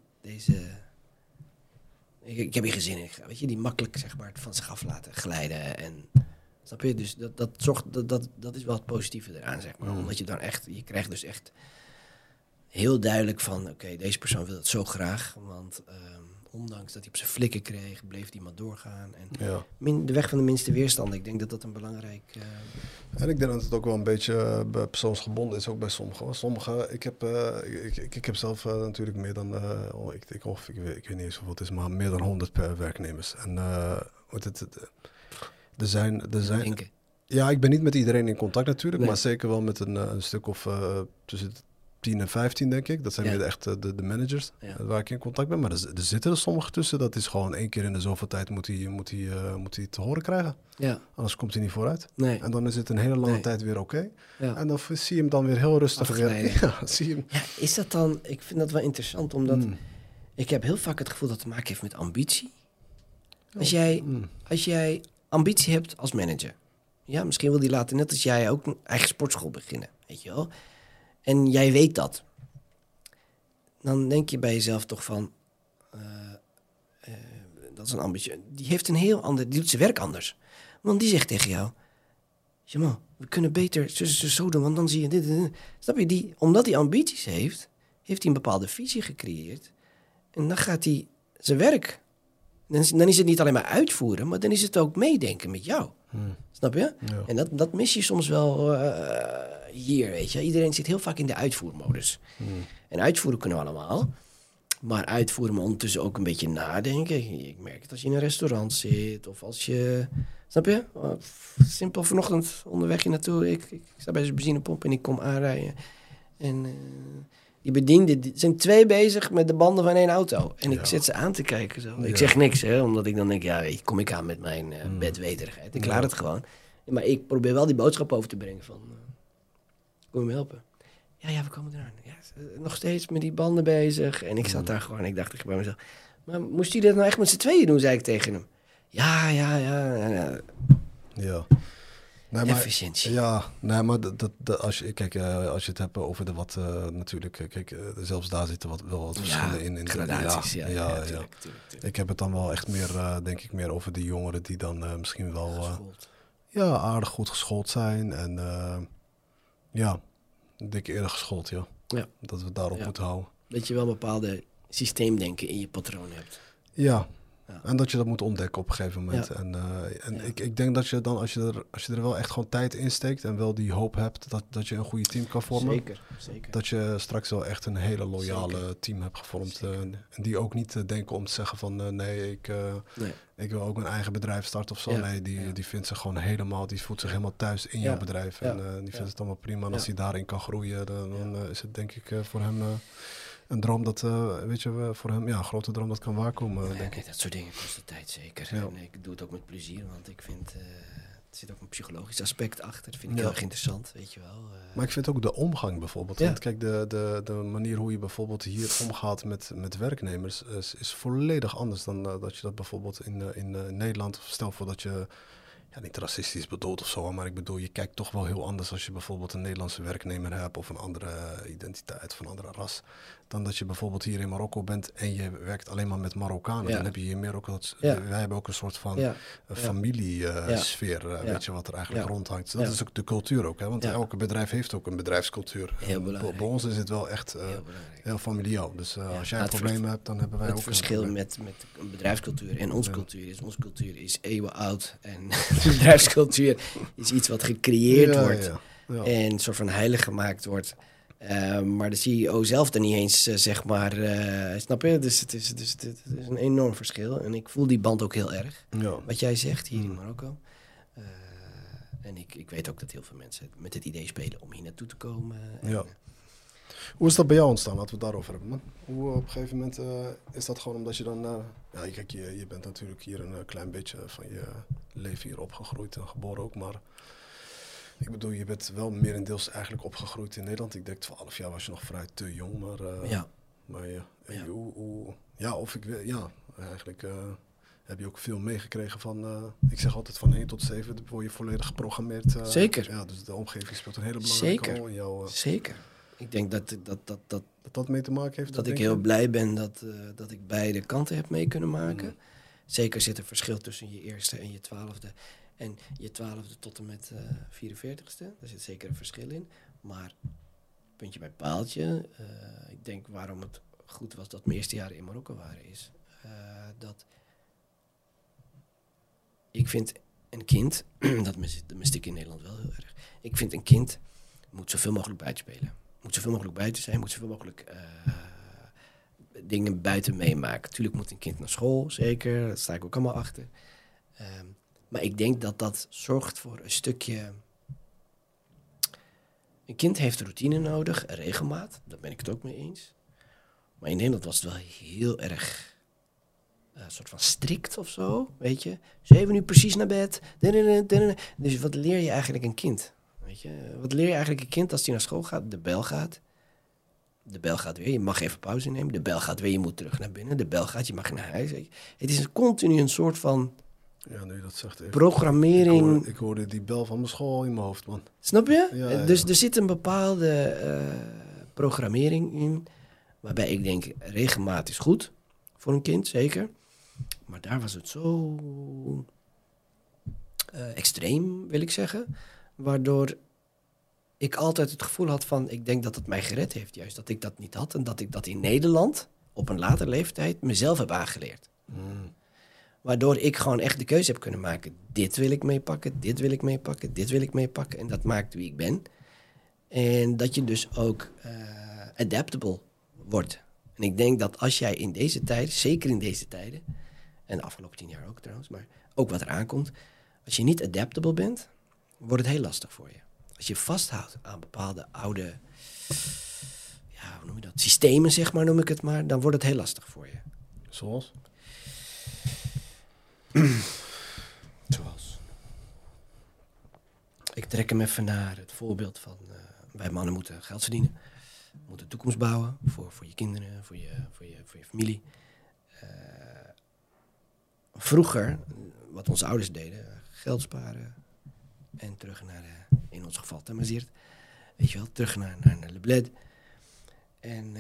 ik heb hier geen zin in. Weet je, die makkelijk zeg maar van zich af laten glijden. En, snap je? Dus dat is wel het positieve eraan, zeg maar. Omdat je dan echt, je krijgt dus echt heel duidelijk van, oké, deze persoon wil het zo graag, want ondanks dat hij op zijn flikken kreeg, bleef hij maar doorgaan. En de weg van de minste weerstand, ik denk dat dat een belangrijk... En ik denk dat het ook wel een beetje persoonsgebonden is, ook bij sommigen. Ik heb zelf natuurlijk meer dan, ik weet niet eens hoeveel het is, maar meer dan 100 werknemers. En er zijn... Ja, ik ben niet met iedereen in contact natuurlijk, maar zeker wel met een stuk of tussen 10 en 15, denk ik. Dat zijn weer echt de managers waar ik in contact ben. Maar er zitten er sommigen tussen. Dat is gewoon 1 keer in de zoveel tijd moet hij te horen krijgen. Ja. Anders komt hij niet vooruit. Nee. En dan is het een hele lange tijd weer oké. Ja. En dan zie je hem dan weer heel rustig weer. Ja, zie je hem. Ja, is dat dan... Ik vind dat wel interessant, omdat ik heb heel vaak het gevoel dat het te maken heeft met ambitie. Als jij ambitie hebt als manager. Ja, misschien wil die later net als jij ook een eigen sportschool beginnen. Weet je wel? En jij weet dat. Dan denk je bij jezelf toch van... dat is een ambitie. Die heeft een heel ander... Die doet zijn werk anders. Want die zegt tegen jou... Jamal, we kunnen beter zo doen, want dan zie je dit en dit. Snap je? Omdat hij ambities heeft hij een bepaalde visie gecreëerd. En dan gaat hij zijn werk... Dan is het niet alleen maar uitvoeren, maar dan is het ook meedenken met jou. Snap je? Ja. En dat mis je soms wel hier, weet je. Iedereen zit heel vaak in de uitvoermodus. En uitvoeren kunnen we allemaal. Maar uitvoeren, maar ondertussen ook een beetje nadenken. Ik merk het als je in een restaurant zit of als je... Snap je? Simpel vanochtend onderweg hier naartoe. Ik sta bij zijn benzinepomp en ik kom aanrijden. En... die bedienden, zijn 2 bezig met de banden van 1 auto. En ik zit ze aan te kijken. Zo. Ik zeg niks, hè, omdat ik dan denk... ja, weet je, kom ik aan met mijn bedweterigheid. Ik klaar het gewoon. Maar ik probeer wel die boodschap over te brengen van... kom je me helpen? Ja, we komen eraan. Ja, nog steeds met die banden bezig. En ik zat daar gewoon en ik dacht bij mezelf... maar moest hij dat nou echt met z'n tweeën doen, zei ik tegen hem. Ja. Nee, efficiëntie. Maar als je het hebt over de wat natuurlijk... Kijk, zelfs daar zitten wel wat verschillen in. Gradaties, tuurlijk. Ik heb het dan wel echt meer, denk ik, meer over die jongeren die dan misschien wel... aardig goed geschoold zijn. En denk ik eerder geschoold, ja. Dat we het daarop moeten houden. Dat je wel een bepaalde systeemdenken in je patroon hebt. Ja. En dat je dat moet ontdekken op een gegeven moment. Ja. Ik denk dat je dan, als je er wel echt gewoon tijd in steekt en wel die hoop hebt dat je een goede team kan vormen. Zeker. Dat je straks wel echt een hele loyale team hebt gevormd. En die ook niet denken om te zeggen van ik wil ook een eigen bedrijf starten of zo. Ja. Nee, die vindt zich gewoon helemaal, die voelt zich helemaal thuis in jouw bedrijf. En die vindt het allemaal prima. En als hij daarin kan groeien, dan is het denk ik voor hem... een droom dat, voor hem, een grote droom dat kan waarkomen, denk ik. Dat soort dingen kosten tijd, zeker. Ja. En ik doe het ook met plezier, want ik vind, er zit ook een psychologisch aspect achter. Dat vind ik heel erg interessant, weet je wel. Maar ik vind ook de omgang bijvoorbeeld. Want kijk, de manier hoe je bijvoorbeeld hier omgaat met werknemers is volledig anders dan dat je dat bijvoorbeeld in Nederland, of stel voor dat je... Ja, niet racistisch bedoeld of zo, maar ik bedoel, je kijkt toch wel heel anders als je bijvoorbeeld een Nederlandse werknemer hebt of een andere identiteit of een andere ras. Dan dat je bijvoorbeeld hier in Marokko bent en je werkt alleen maar met Marokkanen. Ja. Dan heb je hier meer ook wij hebben ook een soort van familiesfeer, weet je, wat er eigenlijk rondhangt. Dat is ook de cultuur ook, hè? Want elke bedrijf heeft ook een bedrijfscultuur. Heel belangrijk. Bij ons is het wel echt heel familiaal. Dus als jij een probleem hebt, dan hebben wij ook... Het verschil met een bedrijfscultuur en onze cultuur is eeuwen oud en... bedrijfscultuur is iets wat gecreëerd wordt en een soort van heilig gemaakt wordt. Maar de CEO zelf er niet eens, zeg maar, snap je? Dus het is een enorm verschil. En ik voel die band ook heel erg. Ja. Wat jij zegt hier in Marokko. En ik weet ook dat heel veel mensen met het idee spelen om hier naartoe te komen. Hoe is dat bij jou ontstaan? Laten we het daarover hebben, man. Hoe op een gegeven moment is dat gewoon omdat je dan... kijk, je bent natuurlijk hier een klein beetje van je leven hier opgegroeid en geboren ook, maar... Ik bedoel, je bent wel merendeels eigenlijk opgegroeid in Nederland. Ik denk 12 jaar was je nog vrij te jong, maar... eigenlijk heb je ook veel meegekregen van, ik zeg altijd van 1 tot 7 word je volledig geprogrammeerd. Zeker. Ja, dus de omgeving speelt een hele belangrijke rol in jouw... Zeker. Ik denk dat mee te maken heeft? Dat ik heel blij ben dat ik beide kanten heb mee kunnen maken. Zeker zit er verschil tussen je eerste en je 12e. En je 12e tot en met 44e. Daar zit zeker een verschil in. Maar puntje bij paaltje. Ik denk waarom het goed was dat mijn eerste jaren in Marokko waren. Is dat ik vind een kind... dat mist ik in Nederland wel heel erg. Ik vind een kind moet zoveel mogelijk buiten spelen. Moet zoveel mogelijk buiten zijn. Moet zoveel mogelijk dingen buiten meemaken. Tuurlijk moet een kind naar school, zeker. Daar sta ik ook allemaal achter. Maar ik denk dat dat zorgt voor een stukje... Een kind heeft routine nodig, regelmaat. Daar ben ik het ook mee eens. Maar in Nederland was het wel heel erg... een soort van strikt of zo, weet je. 7 uur precies naar bed. Dus wat leer je eigenlijk een kind? Weet je? Wat leer je eigenlijk een kind als hij naar school gaat? De bel gaat. De bel gaat weer, je mag even pauze nemen. De bel gaat weer, je moet terug naar binnen. De bel gaat, je mag naar huis. Weet je? Het is een continu een soort van... Ja, nu dat zegt even. Programmering. Ik hoorde die bel van mijn school in mijn hoofd, man. Snap je? Ja. Dus er zit een bepaalde programmering in. Waarbij ik denk, regelmaat is goed. Voor een kind, zeker. Maar daar was het zo extreem, wil ik zeggen. Waardoor ik altijd het gevoel had van... Ik denk dat het mij gered heeft juist. Dat ik dat niet had. En dat ik dat in Nederland op een later leeftijd mezelf heb aangeleerd. Waardoor ik gewoon echt de keuze heb kunnen maken. Dit wil ik meepakken, dit wil ik meepakken, dit wil ik meepakken. En dat maakt wie ik ben. En dat je dus ook adaptable wordt. En ik denk dat als jij in deze tijden, zeker in deze tijden... en de afgelopen 10 jaar ook trouwens, maar ook wat er aankomt... als je niet adaptable bent, wordt het heel lastig voor je. Als je vasthoudt aan bepaalde oude... ja, hoe noem je dat? Systemen, zeg maar, noem ik het maar... dan wordt het heel lastig voor je. Zoals? Zoals? Ik trek hem even naar het voorbeeld van... wij mannen moeten geld verdienen. We moeten een toekomst bouwen voor je kinderen, voor je familie. Vroeger, wat onze ouders deden, geld sparen en terug naar, in ons geval, Tamazirt. Weet je wel, terug naar Le Bled. En,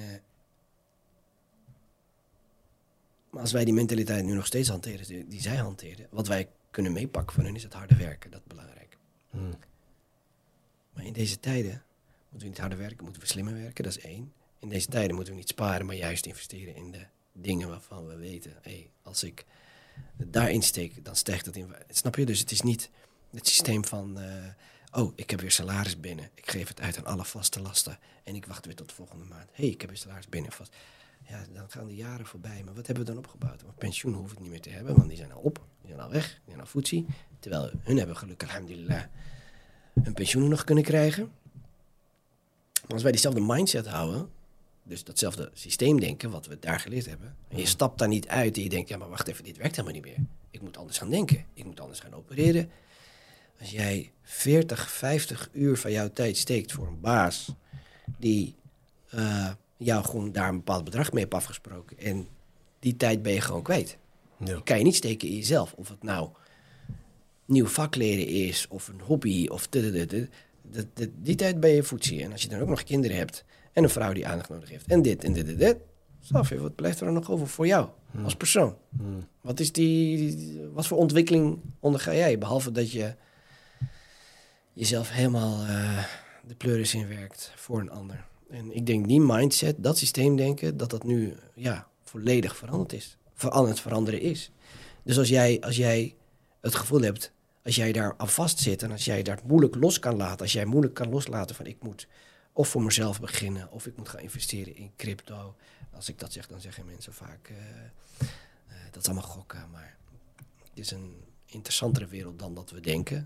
maar als wij die mentaliteit nu nog steeds hanteren, die zij hanteren, wat wij kunnen meepakken van hen is het harde werken, dat is belangrijk. Maar in deze tijden moeten we niet harder werken, moeten we slimmer werken, dat is 1. In deze tijden moeten we niet sparen, maar juist investeren in de dingen waarvan we weten, als ik daarin steek, dan stijgt dat in. Snap je? Dus het is niet het systeem van, ik heb weer salaris binnen, ik geef het uit aan alle vaste lasten en ik wacht weer tot de volgende maand. Ik heb weer salaris binnen, vast. Ja, dan gaan de jaren voorbij, maar wat hebben we dan opgebouwd? Want pensioen hoef ik niet meer te hebben, want die zijn al op, die zijn al weg, die zijn al foetsie. Terwijl hun hebben gelukkig, alhamdulillah, hun pensioen nog kunnen krijgen. Maar als wij diezelfde mindset houden, dus datzelfde systeemdenken wat we daar geleerd hebben, en je stapt daar niet uit en je denkt, ja maar wacht even, dit werkt helemaal niet meer. Ik moet anders gaan denken, ik moet anders gaan opereren. Als jij 40, 50 uur van jouw tijd steekt voor een baas die jou gewoon daar een bepaald bedrag mee heeft afgesproken en die tijd ben je gewoon kwijt. Ja. Die kan je niet steken in jezelf. Of het nou nieuw vak leren is of een hobby of die tijd ben je voetzie. En als je dan ook nog kinderen hebt en een vrouw die aandacht nodig heeft en dit en dit. Wat blijft er dan nog over voor jou als persoon? Wat voor ontwikkeling onderga jij? Behalve dat je jezelf helemaal de pleuris in werkt voor een ander. En ik denk die mindset, dat systeemdenken, dat nu volledig veranderd is. Aan het veranderen is. Dus als jij het gevoel hebt, als jij daar aan vast zit en als jij daar moeilijk los kan laten, als jij moeilijk kan loslaten van ik moet of voor mezelf beginnen of ik moet gaan investeren in crypto. Als ik dat zeg, dan zeggen mensen vaak dat is allemaal gokken, maar het is een interessantere wereld dan dat we denken.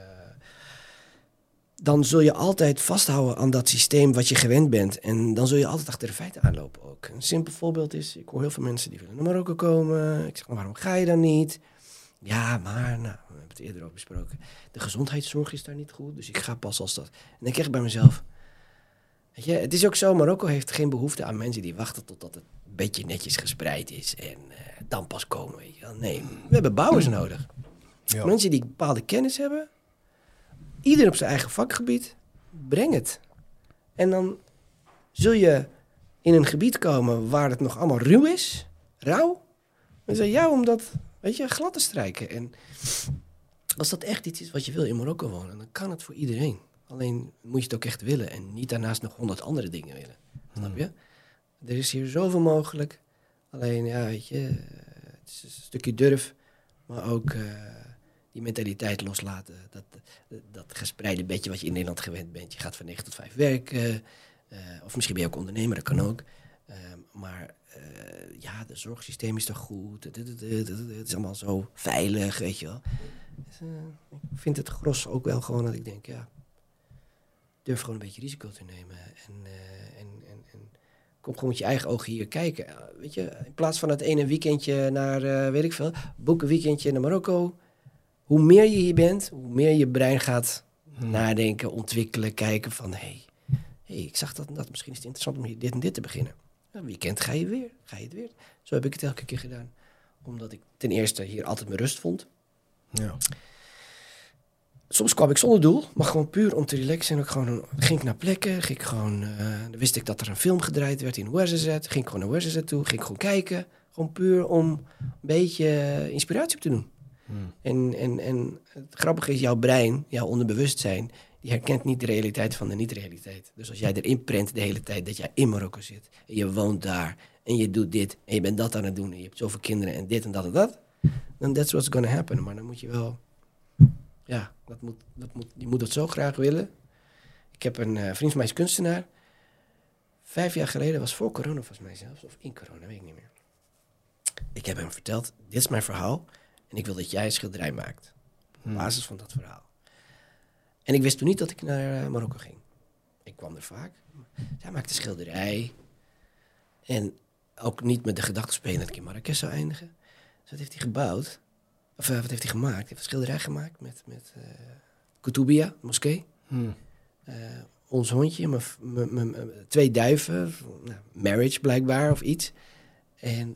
Dan zul je altijd vasthouden aan dat systeem wat je gewend bent. En dan zul je altijd achter de feiten aanlopen ook. Een simpel voorbeeld is, ik hoor heel veel mensen die willen naar Marokko komen. Ik zeg, maar waarom ga je dan niet? Ja, maar, we hebben het eerder over besproken. De gezondheidszorg is daar niet goed, dus ik ga pas als dat. En dan krijg ik bij mezelf, Weet je, het is ook zo, Marokko heeft geen behoefte aan mensen die wachten totdat het een beetje netjes gespreid is en dan pas komen. Weet je wel. Nee, we hebben bouwers nodig. Ja. Mensen die bepaalde kennis hebben, ieder op zijn eigen vakgebied, breng het. En dan zul je in een gebied komen waar het nog allemaal ruw is, rauw. En zeg jou om dat, weet je, glad te strijken. En als dat echt iets is wat je wil in Marokko wonen, dan kan het voor iedereen. Alleen moet je het ook echt willen en niet daarnaast nog 100 andere dingen willen. Snap je? Er is hier zoveel mogelijk. Alleen, ja, weet je, het is een stukje durf, maar ook die mentaliteit loslaten. Dat gespreide bedje wat je in Nederland gewend bent. Je gaat van 9 tot 5 werken. Of misschien ben je ook ondernemer, dat kan ook. Maar ja, het zorgsysteem is toch goed. Het is allemaal zo veilig, weet je wel. Dus, ik vind het gros ook wel gewoon dat ik denk, ja, durf gewoon een beetje risico te nemen. En kom gewoon met je eigen ogen hier kijken. Weet je, in plaats van het ene weekendje naar, weet ik veel, boek een weekendje naar Marokko. Hoe meer je hier bent, hoe meer je brein gaat nadenken, ontwikkelen, kijken van, hey, ik zag dat misschien is het interessant om hier dit en dit te beginnen. Een weekend ga je het weer. Zo heb ik het elke keer gedaan. Omdat ik ten eerste hier altijd mijn rust vond. Ja. Soms kwam ik zonder doel, maar gewoon puur om te relaxen. En ook gewoon, ging ik naar plekken, dan wist ik dat er een film gedraaid werd in Ouarzazate. Ging ik gewoon naar Ouarzazate toe, ging ik gewoon kijken. Gewoon puur om een beetje inspiratie op te doen. En het grappige is, jouw brein, jouw onderbewustzijn, die herkent niet de realiteit van de niet-realiteit. Dus als jij erin prent de hele tijd dat jij in Marokko zit, en je woont daar, en je doet dit, en je bent dat aan het doen, en je hebt zoveel kinderen en dit en dat en dat, dan that's what's gonna happen. Maar dan moet je wel, ja, je moet dat zo graag willen. Ik heb een vriend van mij is kunstenaar. 5 jaar geleden, was voor corona volgens mij zelfs, of in corona, weet ik niet meer. Ik heb hem verteld, dit is mijn verhaal, en ik wil dat jij een schilderij maakt. Op basis van dat verhaal. En ik wist toen niet dat ik naar Marokko ging. Ik kwam er vaak. Hij maakte schilderij. En ook niet met de gedachte spelen dat ik in Marrakesh zou eindigen. Dus wat heeft hij gebouwd? Of wat heeft hij gemaakt? Hij heeft een schilderij gemaakt met Koutoubia, moskee. Ons hondje, 2 duiven. Marriage blijkbaar of iets. En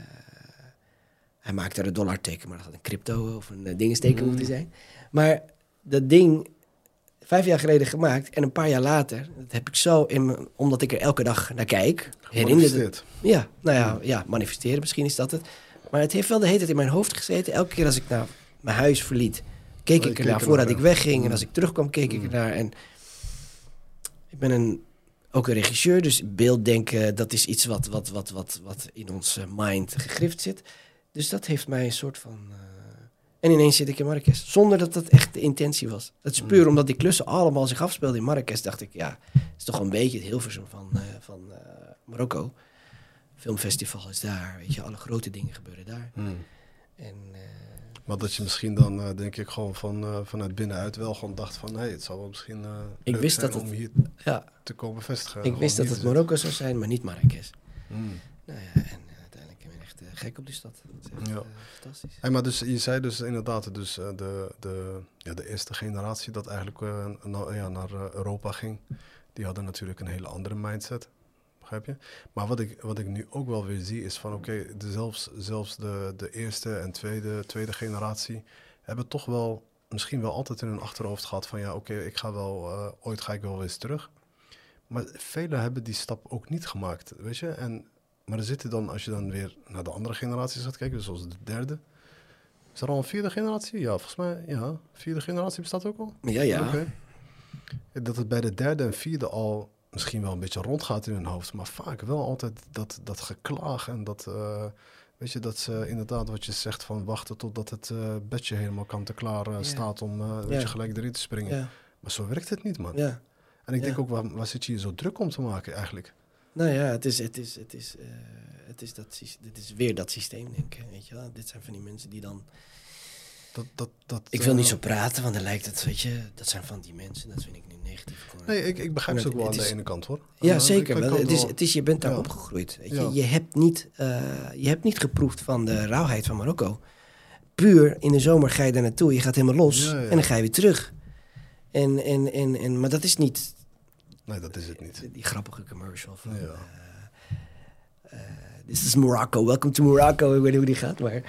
hij maakte er een dollarteken, maar dat had een crypto of een dingensteken moeten zijn. Maar dat ding 5 jaar geleden gemaakt en een paar jaar later, dat heb ik zo omdat ik er elke dag naar kijk, herinnerde. Ja, nou ja, manifesteren, misschien is dat het. Maar het heeft wel de hele tijd in mijn hoofd gezeten. Elke keer als ik naar mijn huis verliet, keek ik ernaar voordat ik wegging. En als ik terugkwam, keek ik ernaar. En ik ben ook een regisseur, dus beelddenken, dat is iets wat in ons mind gegrift zit. Dus dat heeft mij een soort van... En ineens zit ik in Marrakesh, zonder dat dat echt de intentie was. Dat is puur omdat die klussen allemaal zich afspeelden in Marrakesh. Dacht ik, ja, het is toch een beetje het Hilversum van Marokko. Filmfestival is daar, weet je, alle grote dingen gebeuren daar. Maar dat je misschien dan, denk ik, gewoon vanuit binnenuit wel gewoon dacht van, hey, het zou wel misschien ik wist zijn dat om hier te komen vestigen. Ik wist dat het Marokko zou zijn, maar niet Marrakesh. Nou ja, en uiteindelijk ben ik echt gek op die stad. Dat is echt fantastisch. Hey, maar dus, je zei dus inderdaad, dus, de eerste generatie dat eigenlijk naar Europa ging, die hadden natuurlijk een hele andere mindset. Begrijp je? Maar wat ik nu ook wel weer zie is van oké, zelfs de eerste en tweede generatie hebben toch wel misschien wel altijd in hun achterhoofd gehad van ja oké, ik ga wel, ooit ga ik wel eens terug. Maar velen hebben die stap ook niet gemaakt, weet je? Maar er zitten dan, als je dan weer naar de andere generaties gaat kijken, zoals de derde. Is er al een 4e generatie? Ja, volgens mij, ja. 4e generatie bestaat ook al? Ja. Okay. Dat het bij de 3e en 4e al misschien wel een beetje rondgaat in hun hoofd, maar vaak wel altijd dat geklaag en dat, weet je, dat ze inderdaad wat je zegt van wachten totdat het bedje helemaal kant-en-klaar staat om weet je, gelijk erin te springen. Ja. Maar zo werkt het niet, man. Ja. En ik denk ook, waar zit je hier zo druk om te maken eigenlijk? Nou ja, het is weer dat systeem, denk ik. Weet je wel? Dit zijn van die mensen die dan... ik wil niet zo praten, want dan lijkt het, weet je, dat zijn van die mensen. Dat vind ik nu negatief. Nee, ik begrijp ze ook wel aan de ene kant, hoor. Ja, zeker. Het is, je bent daar opgegroeid. Weet je? Je hebt niet geproefd van de rauwheid van Marokko. Puur in de zomer ga je daar naartoe, je gaat helemaal los en dan ga je weer terug. Maar dat is niet... Nee, dat is het niet. Die grappige commercial van... Ja. This is Morocco, welcome to Morocco. Ik weet niet hoe die gaat, maar...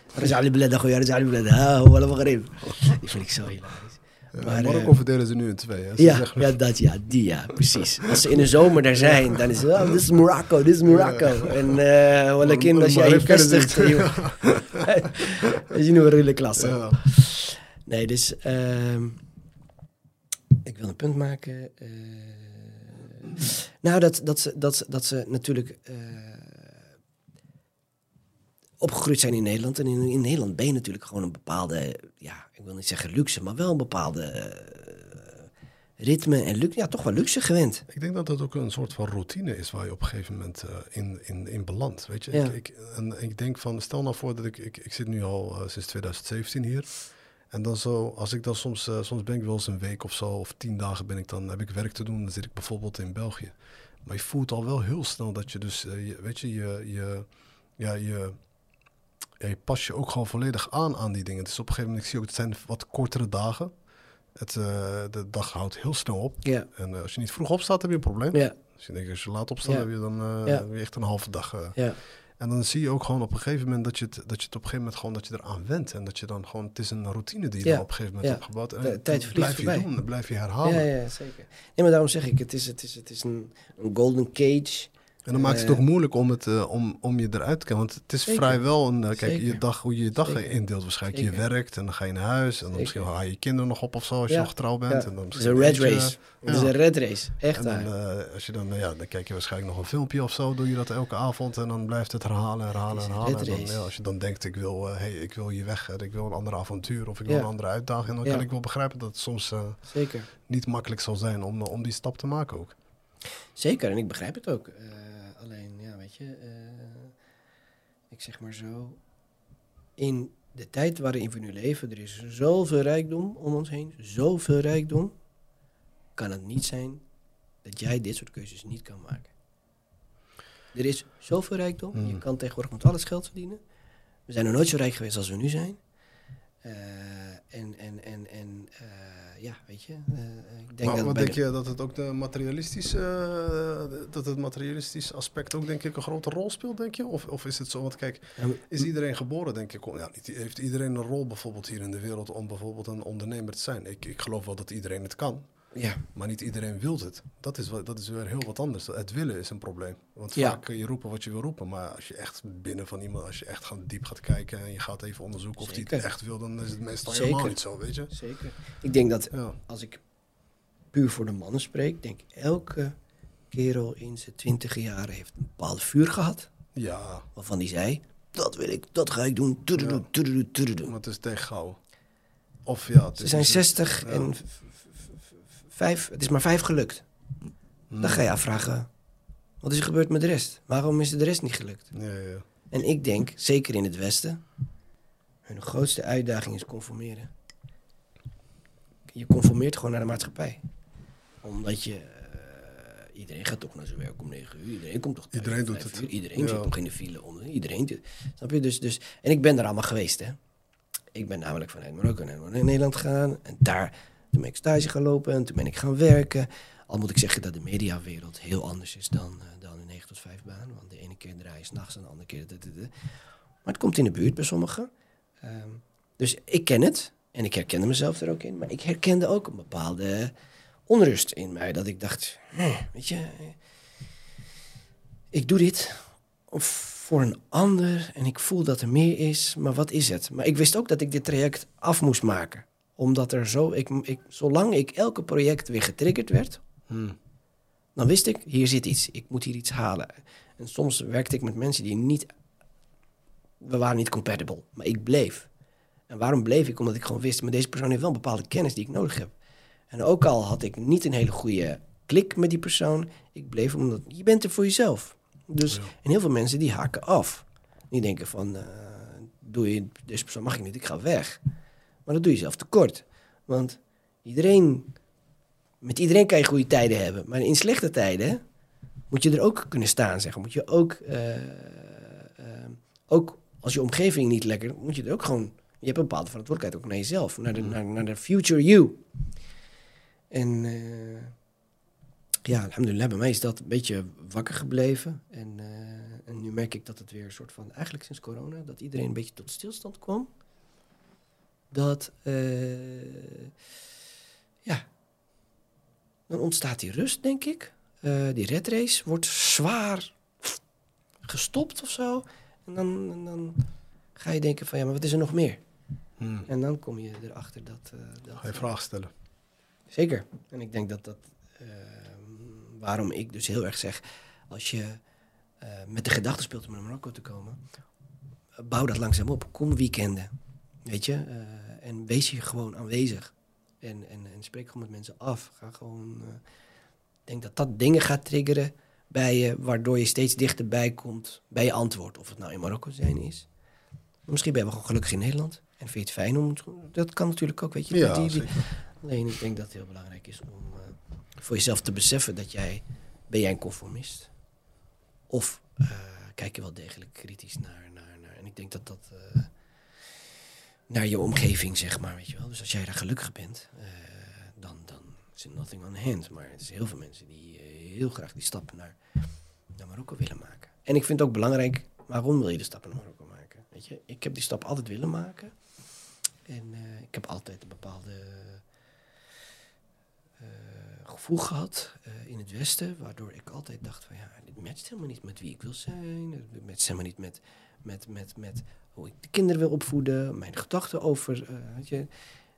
Die vind ik zo hilarisch. Maar Marokko verdelen ze nu in 2. Hè? Precies. Als ze in de zomer daar zijn, dan is het... This is Morocco, this is Morocco. En walakin, als jij je vestigt... is je nu een hele klasse. Ja. Nee, dus... ik wil een punt maken. Nou, dat ze natuurlijk... opgegroeid zijn in Nederland. En in Nederland ben je natuurlijk gewoon een bepaalde... Ja, ik wil niet zeggen luxe, maar wel een bepaalde ritme en toch wel luxe gewend. Ik denk dat dat ook een soort van routine is waar je op een gegeven moment in belandt. Weet je? Ja. Ik denk van, stel nou voor dat ik zit nu al sinds 2017 hier. En dan zo, als ik dan soms ben ik wel eens een week of zo, of 10 dagen heb ik werk te doen. Dan zit ik bijvoorbeeld in België. Maar je voelt al wel heel snel dat je dus, je pas je ook gewoon volledig aan die dingen. Dus op een gegeven moment, ik zie ook, het zijn wat kortere dagen. De dag houdt heel snel op. Ja. En als je niet vroeg opstaat, heb je een probleem. Ja. Als je laat opstaat, heb je dan heb je echt een halve dag. Ja. En dan zie je ook gewoon op een gegeven moment dat je het op een gegeven moment gewoon dat je eraan went. En dat je dan gewoon, het is een routine die je dan op een gegeven moment hebt gebouwd. En de tijd vliegt voorbij. Dan blijf je herhalen. Ja, zeker. Nee, maar daarom zeg ik, het is een golden cage. En dan maakt het ook moeilijk om je eruit te komen. Want het is vrijwel een... kijk, hoe je je dag indeelt waarschijnlijk. Zeker. Je werkt en dan ga je naar huis. En dan misschien haal je je kinderen nog op of zo als je nog getrouwd bent. Ja. En dan het is een red race. Het is een red race. Echt en dan, als je dan kijk je waarschijnlijk nog een filmpje of zo. Doe je dat elke avond. En dan blijft het herhalen. En dan, als je dan denkt, ik wil hier weg. Ik wil een ander avontuur. Of ik wil een andere uitdaging. Dan kan ik wel begrijpen dat het soms niet makkelijk zal zijn om die stap te maken ook. Zeker, en ik begrijp het ook. Alleen, weet je, ik zeg maar zo, in de tijd waarin we nu leven, er is zoveel rijkdom om ons heen, zoveel rijkdom, kan het niet zijn dat jij dit soort keuzes niet kan maken. Er is zoveel rijkdom, je kan tegenwoordig met alles geld verdienen. We zijn nog nooit zo rijk geweest als we nu zijn. Weet je, ik denk maar denk je dat het ook het materialistisch aspect ook denk ik een grote rol speelt, denk je? Of is het zo? Want kijk, is iedereen geboren, denk ik? Heeft iedereen een rol bijvoorbeeld hier in de wereld om bijvoorbeeld een ondernemer te zijn? Ik geloof wel dat iedereen het kan. Ja. Maar niet iedereen wil het. Dat is weer heel wat anders. Het willen is een probleem. Want vaak kun je roepen wat je wil roepen. Maar als je echt binnen van iemand, als je echt diep gaat kijken en je gaat even onderzoeken of die het echt wil, dan is het meestal helemaal niet zo, weet je? Zeker. Ik denk dat als ik puur voor de mannen spreek, denk ik elke kerel in zijn 20 jaar heeft een bepaald vuur gehad. Ja. Waarvan die zei, dat wil ik, dat ga ik doen. Maar het is tegen gauw. Ze zijn 60 en 5, het is maar 5 gelukt. Dan ga je afvragen, wat is er gebeurd met de rest? Waarom is de rest niet gelukt? Ja. En ik denk, zeker in het Westen, hun grootste uitdaging is conformeren. Je conformeert gewoon naar de maatschappij. Omdat je... iedereen gaat toch naar zijn werk om 9 uur. Iedereen komt toch thuis. Iedereen doet het. Iedereen zit nog in de file onder. Iedereen... Snap je? Dus, en ik ben er allemaal geweest, hè. Ik ben namelijk vanuit Marokko naar Nederland gegaan. En toen ben ik stage gaan lopen en toen ben ik gaan werken. Al moet ik zeggen dat de mediawereld heel anders is dan een 9 tot 5 baan. Want de ene keer draai je 's nachts en de andere keer... Maar het komt in de buurt bij sommigen. Dus ik ken het. En ik herkende mezelf er ook in. Maar ik herkende ook een bepaalde onrust in mij. Dat ik dacht, weet je... Ik doe dit voor een ander en ik voel dat er meer is. Maar wat is het? Maar ik wist ook dat ik dit traject af moest maken. Omdat er zolang ik elke project weer getriggerd werd... dan wist ik, hier zit iets. Ik moet hier iets halen. En soms werkte ik met mensen die niet... We waren niet compatible, maar ik bleef. En waarom bleef ik? Omdat ik gewoon wist, maar deze persoon heeft wel een bepaalde kennis die ik nodig heb. En ook al had ik niet een hele goede klik met die persoon... ik bleef omdat je bent er voor jezelf. Dus, en heel veel mensen die haken af. Die denken van, deze persoon mag ik niet, ik ga weg. Maar dat doe je zelf tekort. Want met iedereen kan je goede tijden hebben. Maar in slechte tijden moet je er ook kunnen staan, zeg. Moet je ook als je omgeving niet lekker, moet je er ook gewoon... Je hebt een bepaalde verantwoordelijkheid ook naar jezelf. Naar de future you. En Ja, alhamdulillah, bij mij is dat een beetje wakker gebleven. En nu merk ik dat het weer een soort van, eigenlijk sinds corona, dat iedereen een beetje tot stilstand kwam. Dat, dan ontstaat die rust, denk ik. Die red race wordt zwaar gestopt of zo. En dan ga je denken van, ja, maar wat is er nog meer? En dan kom je erachter dat... Ga je vragen stellen? Zeker. En ik denk dat waarom ik dus heel erg zeg, als je met de gedachte speelt om naar Marokko te komen, bouw dat langzaam op. Kom weekenden, weet je. En wees je gewoon aanwezig. En spreek gewoon met mensen af. Ga gewoon... Ik denk dat dat dingen gaat triggeren bij je, waardoor je steeds dichterbij komt bij je antwoord. Of het nou in Marokko zijn is. Misschien ben je wel gewoon gelukkig in Nederland. En vind je het fijn om... Dat kan natuurlijk ook, weet je. Ja, zeker. Alleen ik denk dat het heel belangrijk is om voor jezelf te beseffen dat ben jij een conformist? Of kijk je wel degelijk kritisch naar... En ik denk dat naar je omgeving, zeg maar, weet je wel. Dus als jij daar gelukkig bent, dan is er nothing on hand. Maar er zijn heel veel mensen die heel graag die stap naar Marokko willen maken. En ik vind het ook belangrijk, waarom wil je de stap naar Marokko maken? Weet je, ik heb die stap altijd willen maken. En ik heb altijd een bepaalde gevoel gehad in het Westen, waardoor ik altijd dacht van ja, dit matcht helemaal niet met wie ik wil zijn. Dit matcht helemaal niet met hoe ik de kinderen wil opvoeden, mijn gedachten over, weet je.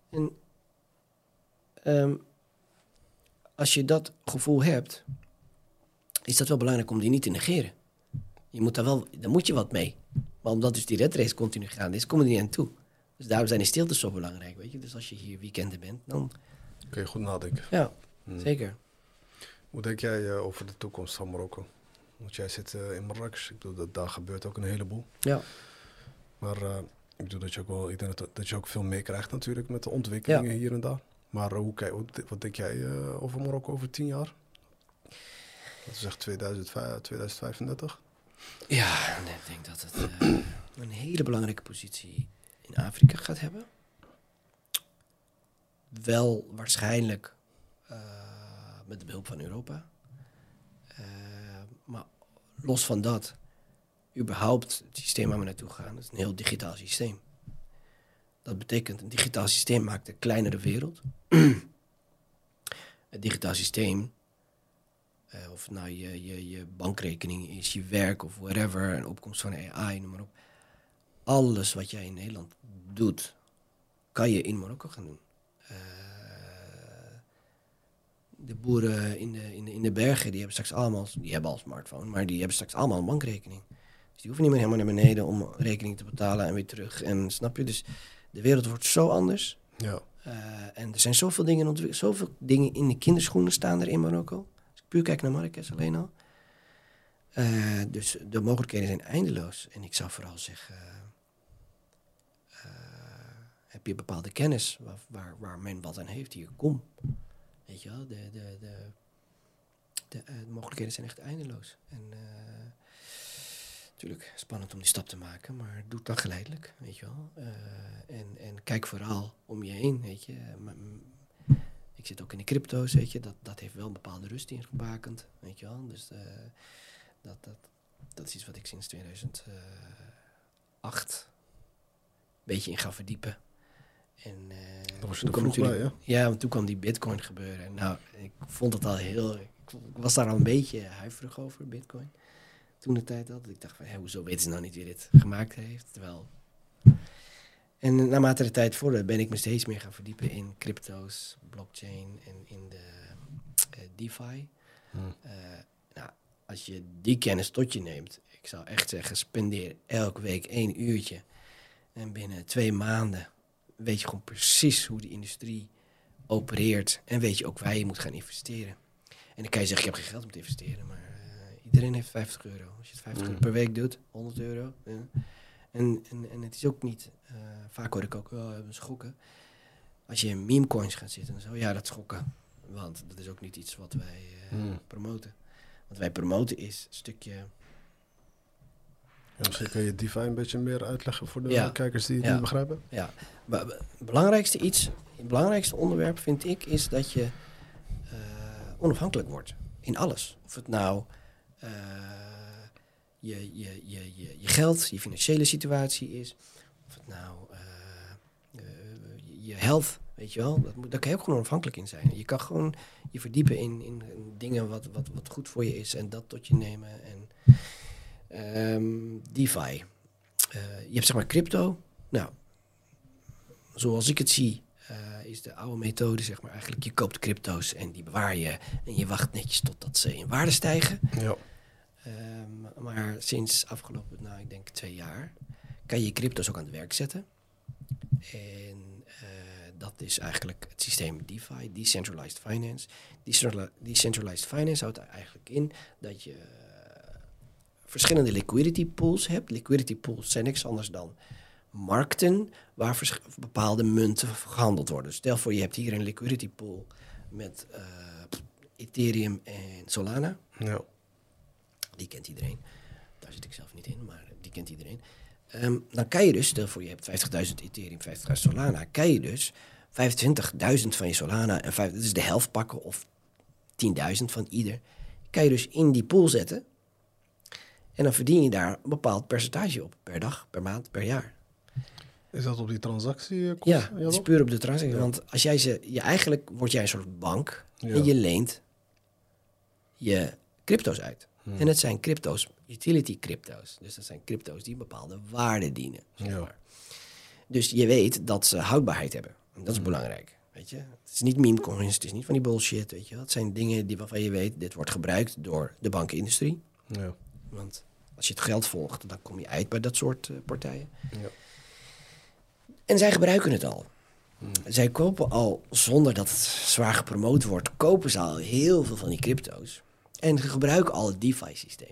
En als je dat gevoel hebt, is dat wel belangrijk om die niet te negeren. Je moet daar moet je wat mee. Maar omdat dus die red race continu gaande is, kom je er niet aan toe. Dus daarom zijn die stiltes zo belangrijk, weet je. Dus als je hier weekenden bent, dan... Kun je goed nadenken. Ja, zeker. Hoe denk jij over de toekomst van Marokko? Want jij zit in Marrakesh. Ik bedoel, daar gebeurt ook een heleboel. Ja. Maar ik bedoel dat je ook wel... Ik denk dat je ook veel meekrijgt natuurlijk met de ontwikkelingen hier en daar. Maar wat denk jij over Marokko over 10 jaar? Dat is echt 2035? Ja, ik denk dat het een hele belangrijke positie in Afrika gaat hebben. Wel waarschijnlijk met de behulp van Europa. Maar los van dat, überhaupt het systeem waar we naartoe gaan, is een heel digitaal systeem. Dat betekent, een digitaal systeem maakt een kleinere wereld. Het digitaal systeem, of het nou je bankrekening is, je werk of whatever, een opkomst van AI, noem maar op. Alles wat jij in Nederland doet, kan je in Marokko gaan doen. De boeren in de bergen, die hebben al smartphone, maar die hebben straks allemaal een bankrekening. Dus die hoeven niet meer helemaal naar beneden om rekening te betalen en weer terug. En snap je? Dus de wereld wordt zo anders. Ja. En er zijn zoveel dingen ontwikkeld, zoveel dingen in de kinderschoenen staan er in Marokko. Als ik puur kijk naar Marrakesh alleen al. Dus de mogelijkheden zijn eindeloos. En ik zou vooral zeggen, heb je bepaalde kennis waar men wat aan heeft, hier, kom. Weet je wel, de mogelijkheden zijn echt eindeloos. En natuurlijk spannend om die stap te maken, maar doe het dan geleidelijk, weet je wel. En kijk vooral om je heen, weet je. Ik zit ook in de crypto's, weet je. Dat heeft wel een bepaalde rust ingebakend, weet je wel. Dus dat is iets wat ik sinds 2008 een beetje in ga verdiepen. En toen kwam natuurlijk, ja? Ja, want toen kwam die Bitcoin gebeuren. Nou, ik vond het al ik was daar al een beetje huiverig over, Bitcoin. Toen de tijd had. Ik dacht van, hoezo weten ze nou niet wie dit gemaakt heeft? Terwijl... En naarmate de tijd vorderde, ben ik me steeds meer gaan verdiepen in crypto's, blockchain en in de DeFi. Nou, als je die kennis tot je neemt, ik zou echt zeggen, spendeer elke week 1 uurtje. En binnen 2 maanden weet je gewoon precies hoe die industrie opereert. En weet je ook waar je moet gaan investeren. En dan kan je zeggen, ik heb geen geld om te investeren. Maar iedereen heeft €50. Als je het 50 euro per week doet, €100. Ja. En het is ook niet... vaak hoor ik ook, schokken. Als je in memecoins gaat zitten en zo, ja, dat schokken. Want dat is ook niet iets wat wij promoten. Wat wij promoten is een stukje... Ja, misschien kun je DeFi een beetje meer uitleggen voor de kijkers die het niet begrijpen. Ja, maar het belangrijkste onderwerp vind ik is dat je onafhankelijk wordt In alles. Of het nou je geld, je financiële situatie is. Of het nou je health, weet je wel. Daar kan je ook gewoon afhankelijk in zijn. Je kan gewoon je verdiepen in dingen wat goed voor je is. En dat tot je nemen. En DeFi. Je hebt zeg maar crypto. Nou, zoals ik het zie, is de oude methode zeg maar eigenlijk... je koopt crypto's en die bewaar je... en je wacht netjes totdat ze in waarde stijgen. Ja. Maar sinds afgelopen, ik denk 2 jaar... kan je je crypto's ook aan het werk zetten. En dat is eigenlijk het systeem DeFi, Decentralized Finance. Decentralized Finance houdt er eigenlijk in dat je verschillende liquidity pools hebt. Liquidity pools zijn niks anders dan markten waar bepaalde munten gehandeld worden. Stel voor je hebt hier een liquidity pool met Ethereum en Solana. Ja. Die kent iedereen. Daar zit ik zelf niet in, maar die kent iedereen. Dan kan je dus, stel voor je hebt 50.000 Ethereum, 50.000 Solana, kan je dus 25.000 van je Solana en dat is de helft pakken of 10.000 van ieder. Kan je dus in die pool zetten en dan verdien je daar een bepaald percentage op per dag, per maand, per jaar. Is dat op die transactie? Ja, dat is puur op de transactie. Ja. Want als jij eigenlijk word jij een soort bank en je leent je crypto's uit. En het zijn crypto's, utility crypto's. Dus dat zijn crypto's die een bepaalde waarde dienen. Zeg maar. Dus je weet dat ze houdbaarheid hebben. En dat is belangrijk. Weet je? Het is niet meme coins, het is niet van die bullshit. Weet je? Het zijn dingen waarvan je weet, dit wordt gebruikt door de bankenindustrie. Ja. Want als je het geld volgt, dan kom je uit bij dat soort partijen. Ja. En zij gebruiken het al. Zij kopen al, zonder dat het zwaar gepromoot wordt, kopen ze al heel veel van die crypto's. En ze gebruiken al het DeFi-systeem.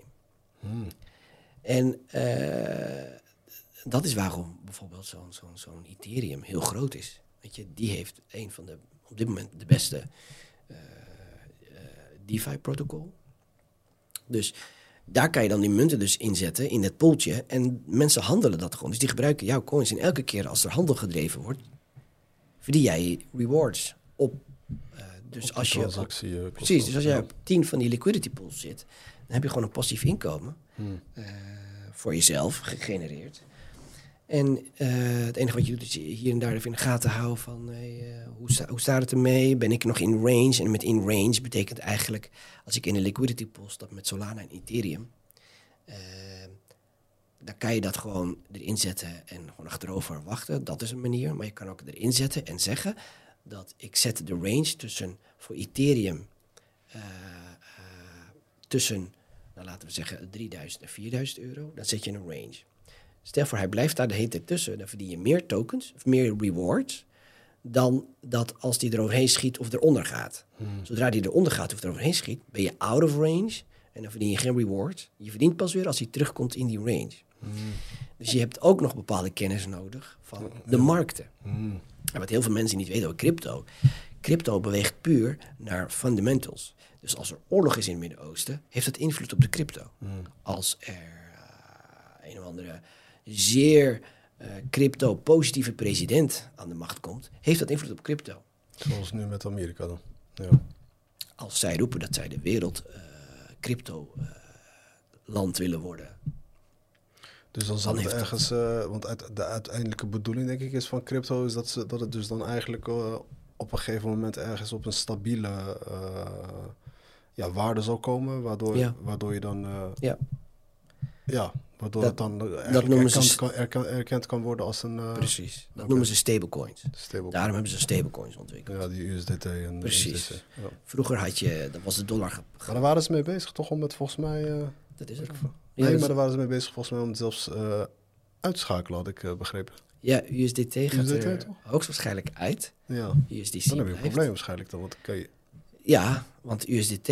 En dat is waarom bijvoorbeeld zo'n Ethereum heel groot is. Weet je, die heeft een van de, op dit moment de beste DeFi-protocol. Dus daar kan je dan die munten dus inzetten in het pooltje. En mensen handelen dat gewoon. Dus die gebruiken jouw coins. En elke keer als er handel gedreven wordt, verdien jij rewards op. Dus als je precies, dus als jij op 10 van die liquidity pools zit, dan heb je gewoon een passief inkomen voor jezelf gegenereerd. En het enige wat je doet is hier en daar even in de gaten houden van hoe staat het ermee? Ben ik nog in range? En met in range betekent eigenlijk als ik in een liquidity pool stap met Solana en Ethereum, dan kan je dat gewoon erin zetten en gewoon achterover wachten. Dat is een manier. Maar je kan ook erin zetten en zeggen dat ik zet de range tussen voor Ethereum tussen, laten we zeggen, 3.000 en 4.000 euro. Dan zet je een range. Stel voor, hij blijft daar de hele tijd tussen. Dan verdien je meer tokens, of meer rewards, dan dat als die eroverheen schiet of eronder gaat. Zodra die eronder gaat of eroverheen schiet, ben je out of range en dan verdien je geen rewards. Je verdient pas weer als hij terugkomt in die range. Dus je hebt ook nog bepaalde kennis nodig van de markten. En wat heel veel mensen niet weten over crypto. Crypto beweegt puur naar fundamentals. Dus als er oorlog is in het Midden-Oosten, heeft dat invloed op de crypto. Als er een of andere zeer crypto-positieve president aan de macht komt, heeft dat invloed op crypto. Zoals nu met Amerika dan. Ja. Als zij roepen dat zij de wereld crypto-land willen worden. Dus dan zal het ergens, want de uiteindelijke bedoeling denk ik is van crypto is dat het dus dan eigenlijk op een gegeven moment ergens op een stabiele waarde zal komen, waardoor je dan waardoor het dan erkend kan worden als een... precies, dat noemen ze stablecoins. Daarom hebben ze stablecoins ontwikkeld. Ja, die USDT en precies. USDC, ja. Vroeger dat was de dollar. Maar daar waren ze mee bezig, toch? Om het volgens mij... dat is het. Nee, maar daar waren ze mee bezig volgens mij om het zelfs uit te schakelen, had ik begrepen. Ja, USDT gaat er hoogstwaarschijnlijk uit. Ja, USDC dan heb je een probleem waarschijnlijk dan, want kan je... Ja, want USDT...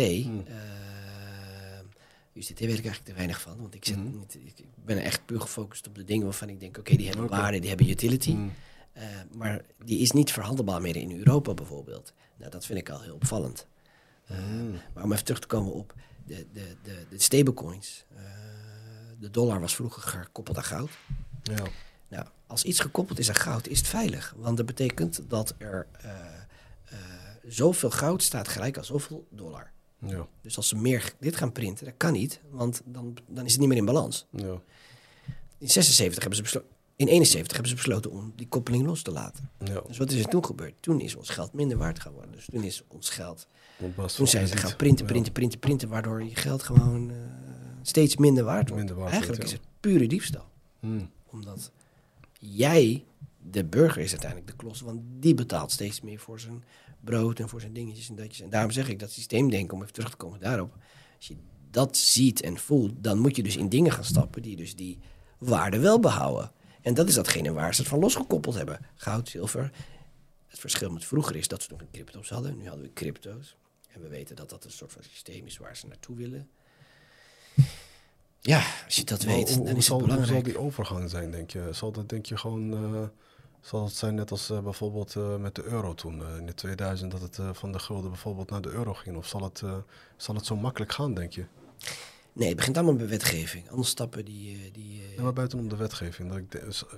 USDT weet ik eigenlijk te weinig van, want ik ben er echt puur gefocust op de dingen waarvan ik denk, oké, die hebben waarde, die hebben utility. Maar die is niet verhandelbaar meer in Europa bijvoorbeeld. Nou, dat vind ik al heel opvallend. Maar om even terug te komen op de stablecoins. De dollar was vroeger gekoppeld aan goud. Ja. Nou, als iets gekoppeld is aan goud, is het veilig. Want dat betekent dat er zoveel goud staat gelijk als zoveel dollar. Ja. Dus als ze meer dit gaan printen, dat kan niet, want dan is het niet meer in balans. Ja. In 71 hebben ze besloten. In 71 hebben ze besloten om die koppeling los te laten. Ja. Dus wat is er toen gebeurd? Toen is ons geld minder waard geworden. Dus toen is ons geld... Toen zijn ze niet. gaan printen, waardoor je geld gewoon steeds minder waard wordt. Eigenlijk is het pure diefstal. Omdat jij, de burger is uiteindelijk de klos, want die betaalt steeds meer voor zijn brood en voor zijn dingetjes en datjes. En daarom zeg ik dat systeemdenken, om even terug te komen daarop. Als je dat ziet en voelt, dan moet je dus in dingen gaan stappen die dus die waarde wel behouden. En dat is datgene waar ze het van losgekoppeld hebben. Goud, zilver. Het verschil met vroeger is dat ze nog een crypto's hadden. Nu hadden we crypto's. En we weten dat dat een soort van systeem is waar ze naartoe willen. Ja, als je dat weet, dan is het belangrijk. Hoe zal die overgang zijn, denk je? Zal dat, denk je, gewoon... zal het zijn net als bijvoorbeeld met de euro toen, in de 2000... dat het van de gulden bijvoorbeeld naar de euro ging? Of zal het zo makkelijk gaan, denk je? Nee, het begint allemaal bij wetgeving. Anders stappen die Ja, maar buitenom de wetgeving. Dat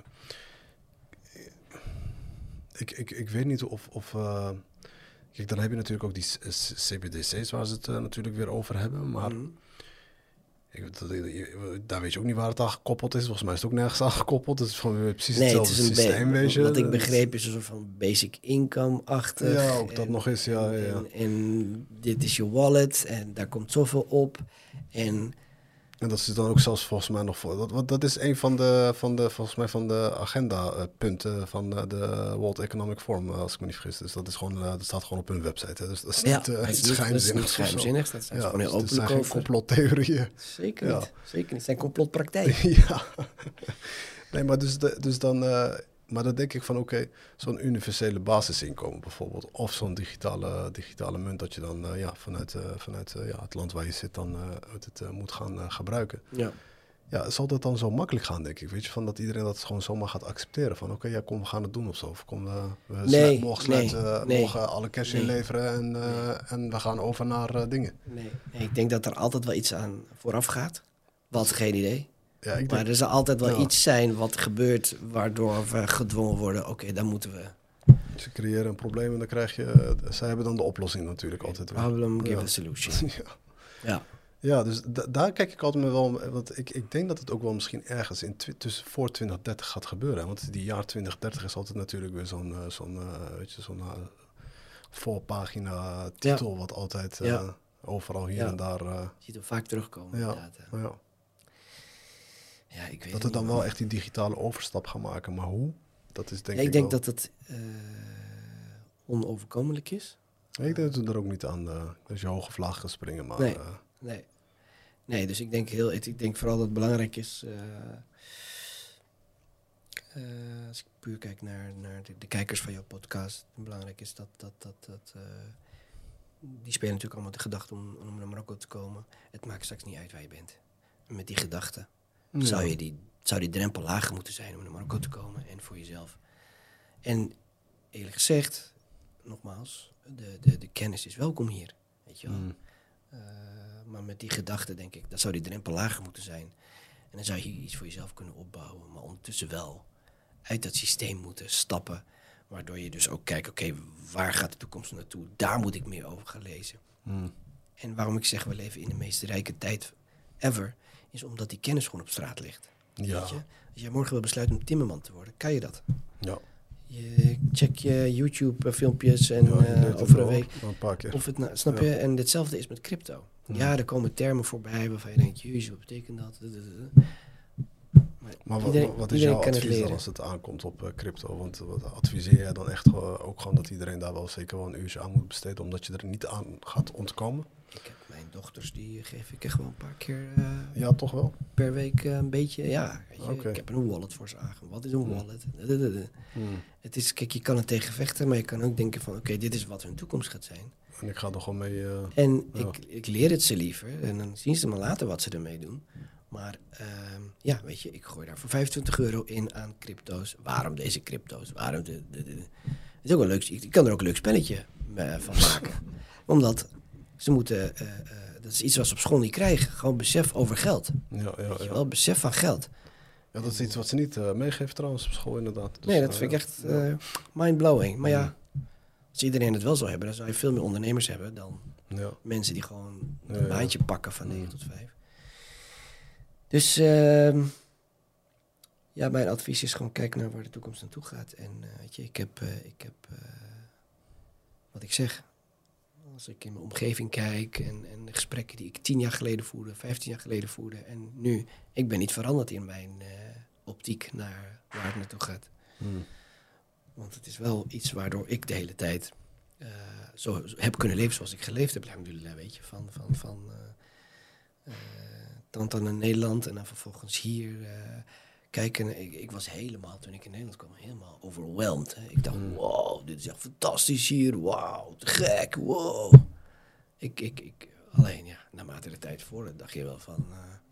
ik weet niet of kijk, dan heb je natuurlijk ook die CBDC's waar ze het natuurlijk weer over hebben. Maar daar weet je ook niet waar het aan gekoppeld is. Volgens mij is het ook nergens aan gekoppeld. Het is gewoon weer precies hetzelfde systeem, weet je. Wat ik begreep is een soort van basic income-achtig. Ja, ook dat nog eens, ja. En dit is je wallet en daar komt zoveel op. En dat is dan ook zelfs volgens mij nog voor. Dat is een van de agenda-punten van de World Economic Forum, als ik me niet vergis. Dus dat is gewoon, dat staat gewoon op hun website. Hè. Dus dat is niet geheimzinnig. Dat zijn gewoon heel openlijk over. Geen complottheorieën. Zeker niet. Zeker niet. Het zijn complotpraktijken. Ja. Nee, maar dus dan... maar dan denk ik van oké, zo'n universele basisinkomen bijvoorbeeld. Of zo'n digitale munt dat je dan vanuit het land waar je zit dan het moet gaan gebruiken. Ja. Ja, zal dat dan zo makkelijk gaan, denk ik? Weet je, van dat iedereen dat gewoon zomaar gaat accepteren. Van oké, kom, we gaan het doen of zo. Of kom, morgen alle cash inleveren en we gaan over naar dingen. Nee, ik denk dat er altijd wel iets aan vooraf gaat. Wat, geen idee. Ja, maar er zal altijd wel iets zijn wat gebeurt waardoor we gedwongen worden. Oké, dan moeten we. Ze creëren een probleem en dan krijg je... Zij hebben dan de oplossing natuurlijk altijd. Problem, give a solution. Ja, dus daar kijk ik altijd wel... Want ik denk dat het ook wel misschien ergens voor 2030 gaat gebeuren. Want die jaar 2030 is altijd natuurlijk weer zo'n voorpagina titel... wat altijd overal hier en daar... Je ziet hem vaak terugkomen, inderdaad. Ja, ik weet dat we dan wel echt die digitale overstap gaan maken. Maar hoe? Dat is denk ik denk dat het onoverkomelijk is. Ik denk dat we er ook niet aan als je hoge vlag gaat springen. Maar, nee, dus ik denk vooral dat het belangrijk is... als ik puur kijk naar de kijkers van jouw podcast... belangrijk is dat die spelen natuurlijk allemaal de gedachte om naar Marokko te komen. Het maakt straks niet uit waar je bent. En met die gedachte... Zou die drempel lager moeten zijn om naar Marokko te komen en voor jezelf. En eerlijk gezegd, nogmaals, de kennis is welkom hier. Weet je wel. Maar met die gedachte denk ik, dat zou die drempel lager moeten zijn. En dan zou je iets voor jezelf kunnen opbouwen. Maar ondertussen wel uit dat systeem moeten stappen. Waardoor je dus ook kijkt, oké, waar gaat de toekomst naartoe? Daar moet ik meer over gaan lezen. En waarom ik zeg, we leven in de meest rijke tijd ever... is omdat die kennis gewoon op straat ligt. Ja. Weet je? Als jij morgen wil besluiten om timmerman te worden, kan je dat. Ja. Je check je YouTube-filmpjes en over een week. Een paar keer. Of het, snap je? En hetzelfde is met crypto. Ja, er komen termen voorbij waarvan je denkt, jezus, wat betekent dat? Maar wat is jouw advies dan als het aankomt op crypto? Want wat adviseer jij dan echt ook gewoon dat iedereen daar wel zeker wel een uurtje aan moet besteden, omdat je er niet aan gaat ontkomen? Ik heb mijn dochters, die geef ik echt wel een paar keer ja, toch wel? Per week een beetje, ja. Weet je, okay. Ik heb een wallet voor ze aangegeven. Wat is een wallet? Het is, kijk, je kan het tegen vechten, maar je kan ook denken van, oké, dit is wat hun toekomst gaat zijn. En ik ga er gewoon mee... ik leer het ze liever en dan zien ze maar later wat ze ermee doen. Maar ja, weet je, ik gooi daar voor €25 in aan crypto's. Waarom deze crypto's? Waarom Het is ook een leuk, ik kan er ook een leuk spelletje van maken. Omdat ze moeten, dat is iets wat ze op school niet krijgen. Gewoon besef over geld. Weet je wel, besef van geld. Ja, dat is iets wat ze niet meegeven trouwens op school inderdaad. Dus, nee, dat vind ik echt mind-blowing. Maar ja, Als iedereen het wel zou hebben, dan zou je veel meer ondernemers hebben dan Ja. mensen die gewoon Ja, een ja. baantje pakken van 9 tot 5. Dus ja, mijn advies is gewoon kijken naar waar de toekomst naartoe gaat. En weet je, ik heb wat ik zeg, als ik in mijn omgeving kijk en de gesprekken die ik 10 jaar geleden voerde, 15 jaar geleden voerde en nu, ik ben niet veranderd in mijn optiek naar waar het naartoe gaat. Want het is wel iets waardoor ik de hele tijd zo heb kunnen leven zoals ik geleefd heb. Alhamdulillah, weet je, van tante in Nederland en dan vervolgens hier kijken. Ik was helemaal, toen ik in Nederland kwam, helemaal overweldigd. Hè. Ik dacht, wow, dit is echt fantastisch hier. Wauw, te gek, wow. Alleen, ja, naarmate de tijd voordat dacht je wel van...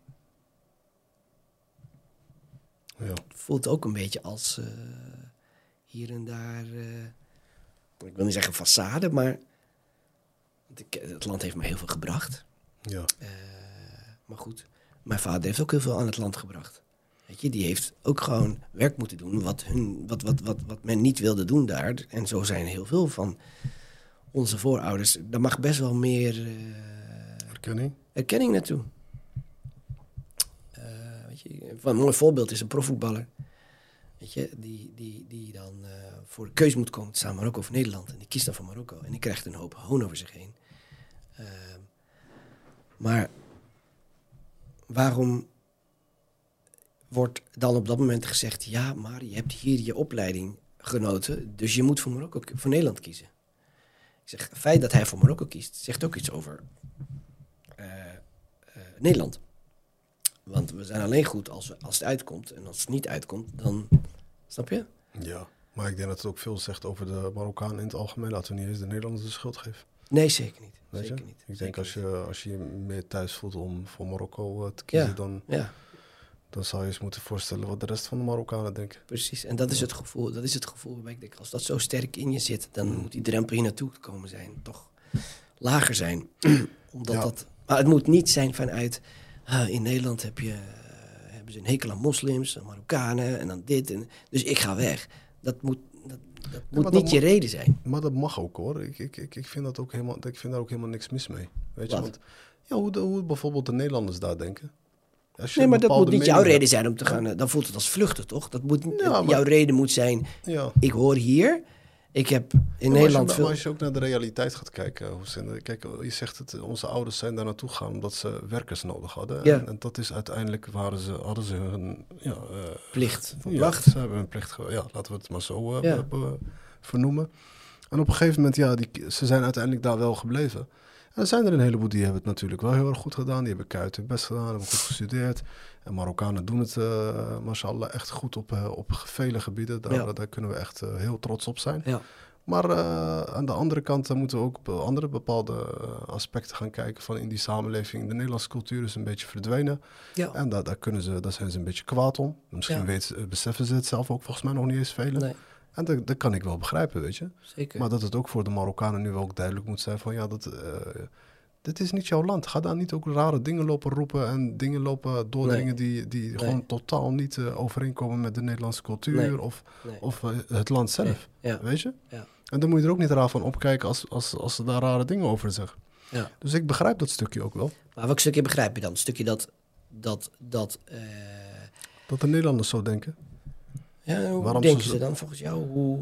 Ja. Het voelt ook een beetje als hier en daar... ik wil niet zeggen façade, maar... Het land heeft me heel veel gebracht. Ja. Maar goed, mijn vader heeft ook heel veel aan het land gebracht. Weet je, die heeft ook gewoon werk moeten doen wat men niet wilde doen daar. En zo zijn heel veel van onze voorouders. Daar mag best wel meer erkenning naartoe. Weet je, een mooi voorbeeld is een profvoetballer. Weet je, die dan voor de keus moet komen tussen Marokko of Nederland. En die kiest dan voor Marokko. En die krijgt een hoop hoon over zich heen. Maar waarom wordt dan op dat moment gezegd... ja, maar je hebt hier je opleiding genoten... dus je moet voor Nederland kiezen. Ik zeg, het feit dat hij voor Marokko kiest... zegt ook iets over Nederland. Want we zijn alleen goed als het uitkomt. En als het niet uitkomt, dan... Snap je? Ja, maar ik denk dat het ook veel zegt over de Marokkanen in het algemeen. Laten we niet eens de Nederlanders de schuld geven. Nee, zeker niet. Weet je? Zeker niet. Ik denk Zeker als je meer thuis voelt om voor Marokko te kiezen... Dan zou je eens moeten voorstellen wat de rest van de Marokkanen denken. Precies, en dat is het gevoel. Dat is het gevoel waarbij ik denk, als dat zo sterk in je zit... dan moet die drempel hier naartoe komen zijn. Toch lager zijn. Omdat maar het moet niet zijn vanuit... in Nederland hebben ze een hekel aan moslims, aan Marokkanen en dan dit. Dus ik ga weg. Dat moet niet je reden zijn. Maar dat mag ook, hoor. Ik vind dat ook helemaal, ik vind daar ook helemaal niks mis mee. Weet je? Want hoe bijvoorbeeld de Nederlanders daar denken. Nee, maar dat moet niet jouw reden zijn om te gaan. Dan voelt het als vluchten, toch? Dat moet jouw reden moet zijn. Ja. Ik hoor hier. Ik heb in Nederland veel... Maar als je ook naar de realiteit gaat kijken, kijk, je zegt het, onze ouders zijn daar naartoe gegaan omdat ze werkers nodig hadden. Ja. En dat is uiteindelijk hadden ze hun plicht verwacht. Ze hebben hun plicht, laten we het maar zo vernoemen. En op een gegeven moment, ze zijn uiteindelijk daar wel gebleven. En er zijn er een heleboel die hebben het natuurlijk wel heel erg goed gedaan. Die hebben keihard hun best gedaan, hebben goed gestudeerd. En Marokkanen doen het, mashallah, echt goed op vele gebieden. Daar kunnen we echt heel trots op zijn. Ja. Maar aan de andere kant moeten we ook op andere bepaalde aspecten gaan kijken van in die samenleving. De Nederlandse cultuur is een beetje verdwenen. Ja. En daar zijn ze een beetje kwaad om. Misschien beseffen ze het zelf ook volgens mij nog niet eens velen. Nee. En dat kan ik wel begrijpen, weet je. Zeker. Maar dat het ook voor de Marokkanen nu ook duidelijk moet zijn van dit is niet jouw land. Ga daar niet ook rare dingen lopen roepen en dingen lopen doordringen die gewoon totaal niet overeenkomen met de Nederlandse cultuur of het land zelf. Nee. Ja. Weet je? Ja. En dan moet je er ook niet raar van opkijken als ze daar rare dingen over zeggen. Ja. Dus ik begrijp dat stukje ook wel. Maar welk stukje begrijp je dan? Het stukje dat de Nederlanders zo denken. Ja, hoe denken ze dan volgens jou?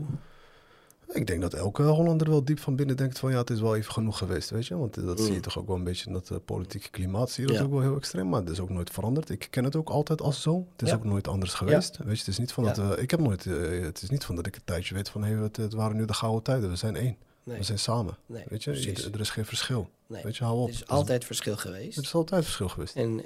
Ik denk dat elke Hollander wel diep van binnen denkt van het is wel even genoeg geweest, weet je. Want dat zie je toch ook wel een beetje in dat politieke klimaat, zie je dat ook wel heel extreem. Maar het is ook nooit veranderd. Ik ken het ook altijd als zo. Het is ook nooit anders geweest. Weet je, het is niet van dat het is niet van dat ik een tijdje weet van het waren nu de gouden tijden. We zijn één. Nee. We zijn samen. Nee, weet je, er is geen verschil. Nee. Weet je, hou op. Er is altijd verschil geweest. Er is altijd verschil geweest. En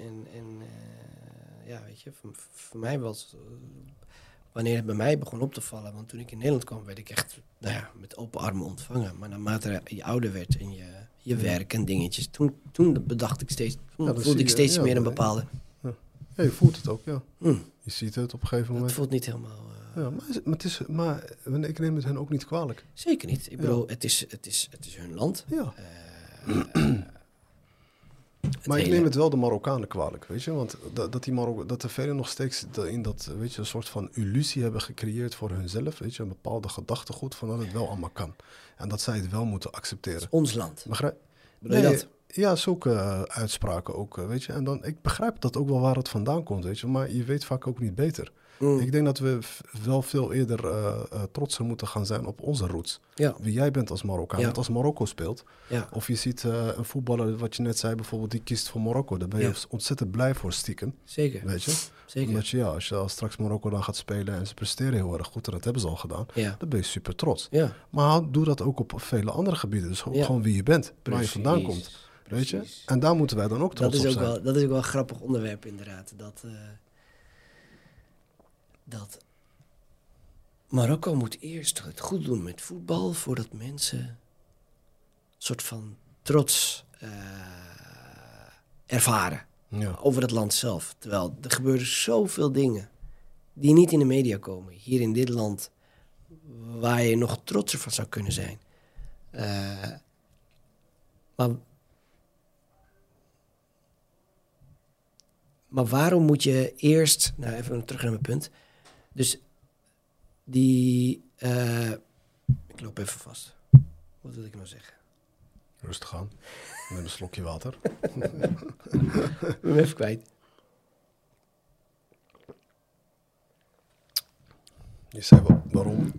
weet je, voor mij was... Wanneer het bij mij begon op te vallen, want toen ik in Nederland kwam, werd ik echt met open armen ontvangen. Maar naarmate je ouder werd en je werk en dingetjes, toen bedacht ik steeds, voelde ik steeds meer een bepaalde... Ja, je voelt het ook, ja. Je ziet het op een gegeven moment. Het voelt niet helemaal... Maar ik neem het hen ook niet kwalijk. Zeker niet. Ik bedoel, het is hun land. Ja. Maar ik neem het wel de Marokkanen kwalijk, weet je. Want dat er velen nog steeds in dat, weet je, een soort van illusie hebben gecreëerd voor hunzelf. Weet je, een bepaalde gedachtegoed van dat het wel allemaal kan. En dat zij het wel moeten accepteren. Het is ons land. Begrijp? Bedoel je dat? Ja, zulke uitspraken ook, weet je. En dan, ik begrijp dat ook wel waar het vandaan komt, weet je. Maar je weet vaak ook niet beter. Ik denk dat we wel veel eerder trotser moeten gaan zijn op onze roots. Ja. Wie jij bent als Marokkaan. Ja. Want als Marokko speelt, Ja. of je ziet een voetballer, wat je net zei bijvoorbeeld, die kiest voor Marokko. Daar ben je ontzettend blij voor stiekem. Zeker. Weet je? Zeker. Omdat je, als je als straks Marokko dan gaat spelen en ze presteren heel erg goed, en dat hebben ze al gedaan, dan ben je super trots. Ja. Maar doe dat ook op vele andere gebieden. Dus gewoon wie je bent, waar je vandaan komt. Weet je? En daar moeten wij dan ook trots op zijn. Dat is ook wel een grappig onderwerp inderdaad. Dat Marokko moet eerst het goed doen met voetbal voordat mensen een soort van trots ervaren over het land zelf. Terwijl er gebeuren zoveel dingen die niet in de media komen. Hier in dit land waar je nog trotser van zou kunnen zijn. Maar waarom moet je eerst... Nou, even terug naar mijn punt. Dus ik loop even vast. Wat wil ik nou zeggen? Rustig aan. Neem een slokje water. Ik ben hem even kwijt. Je zei waarom...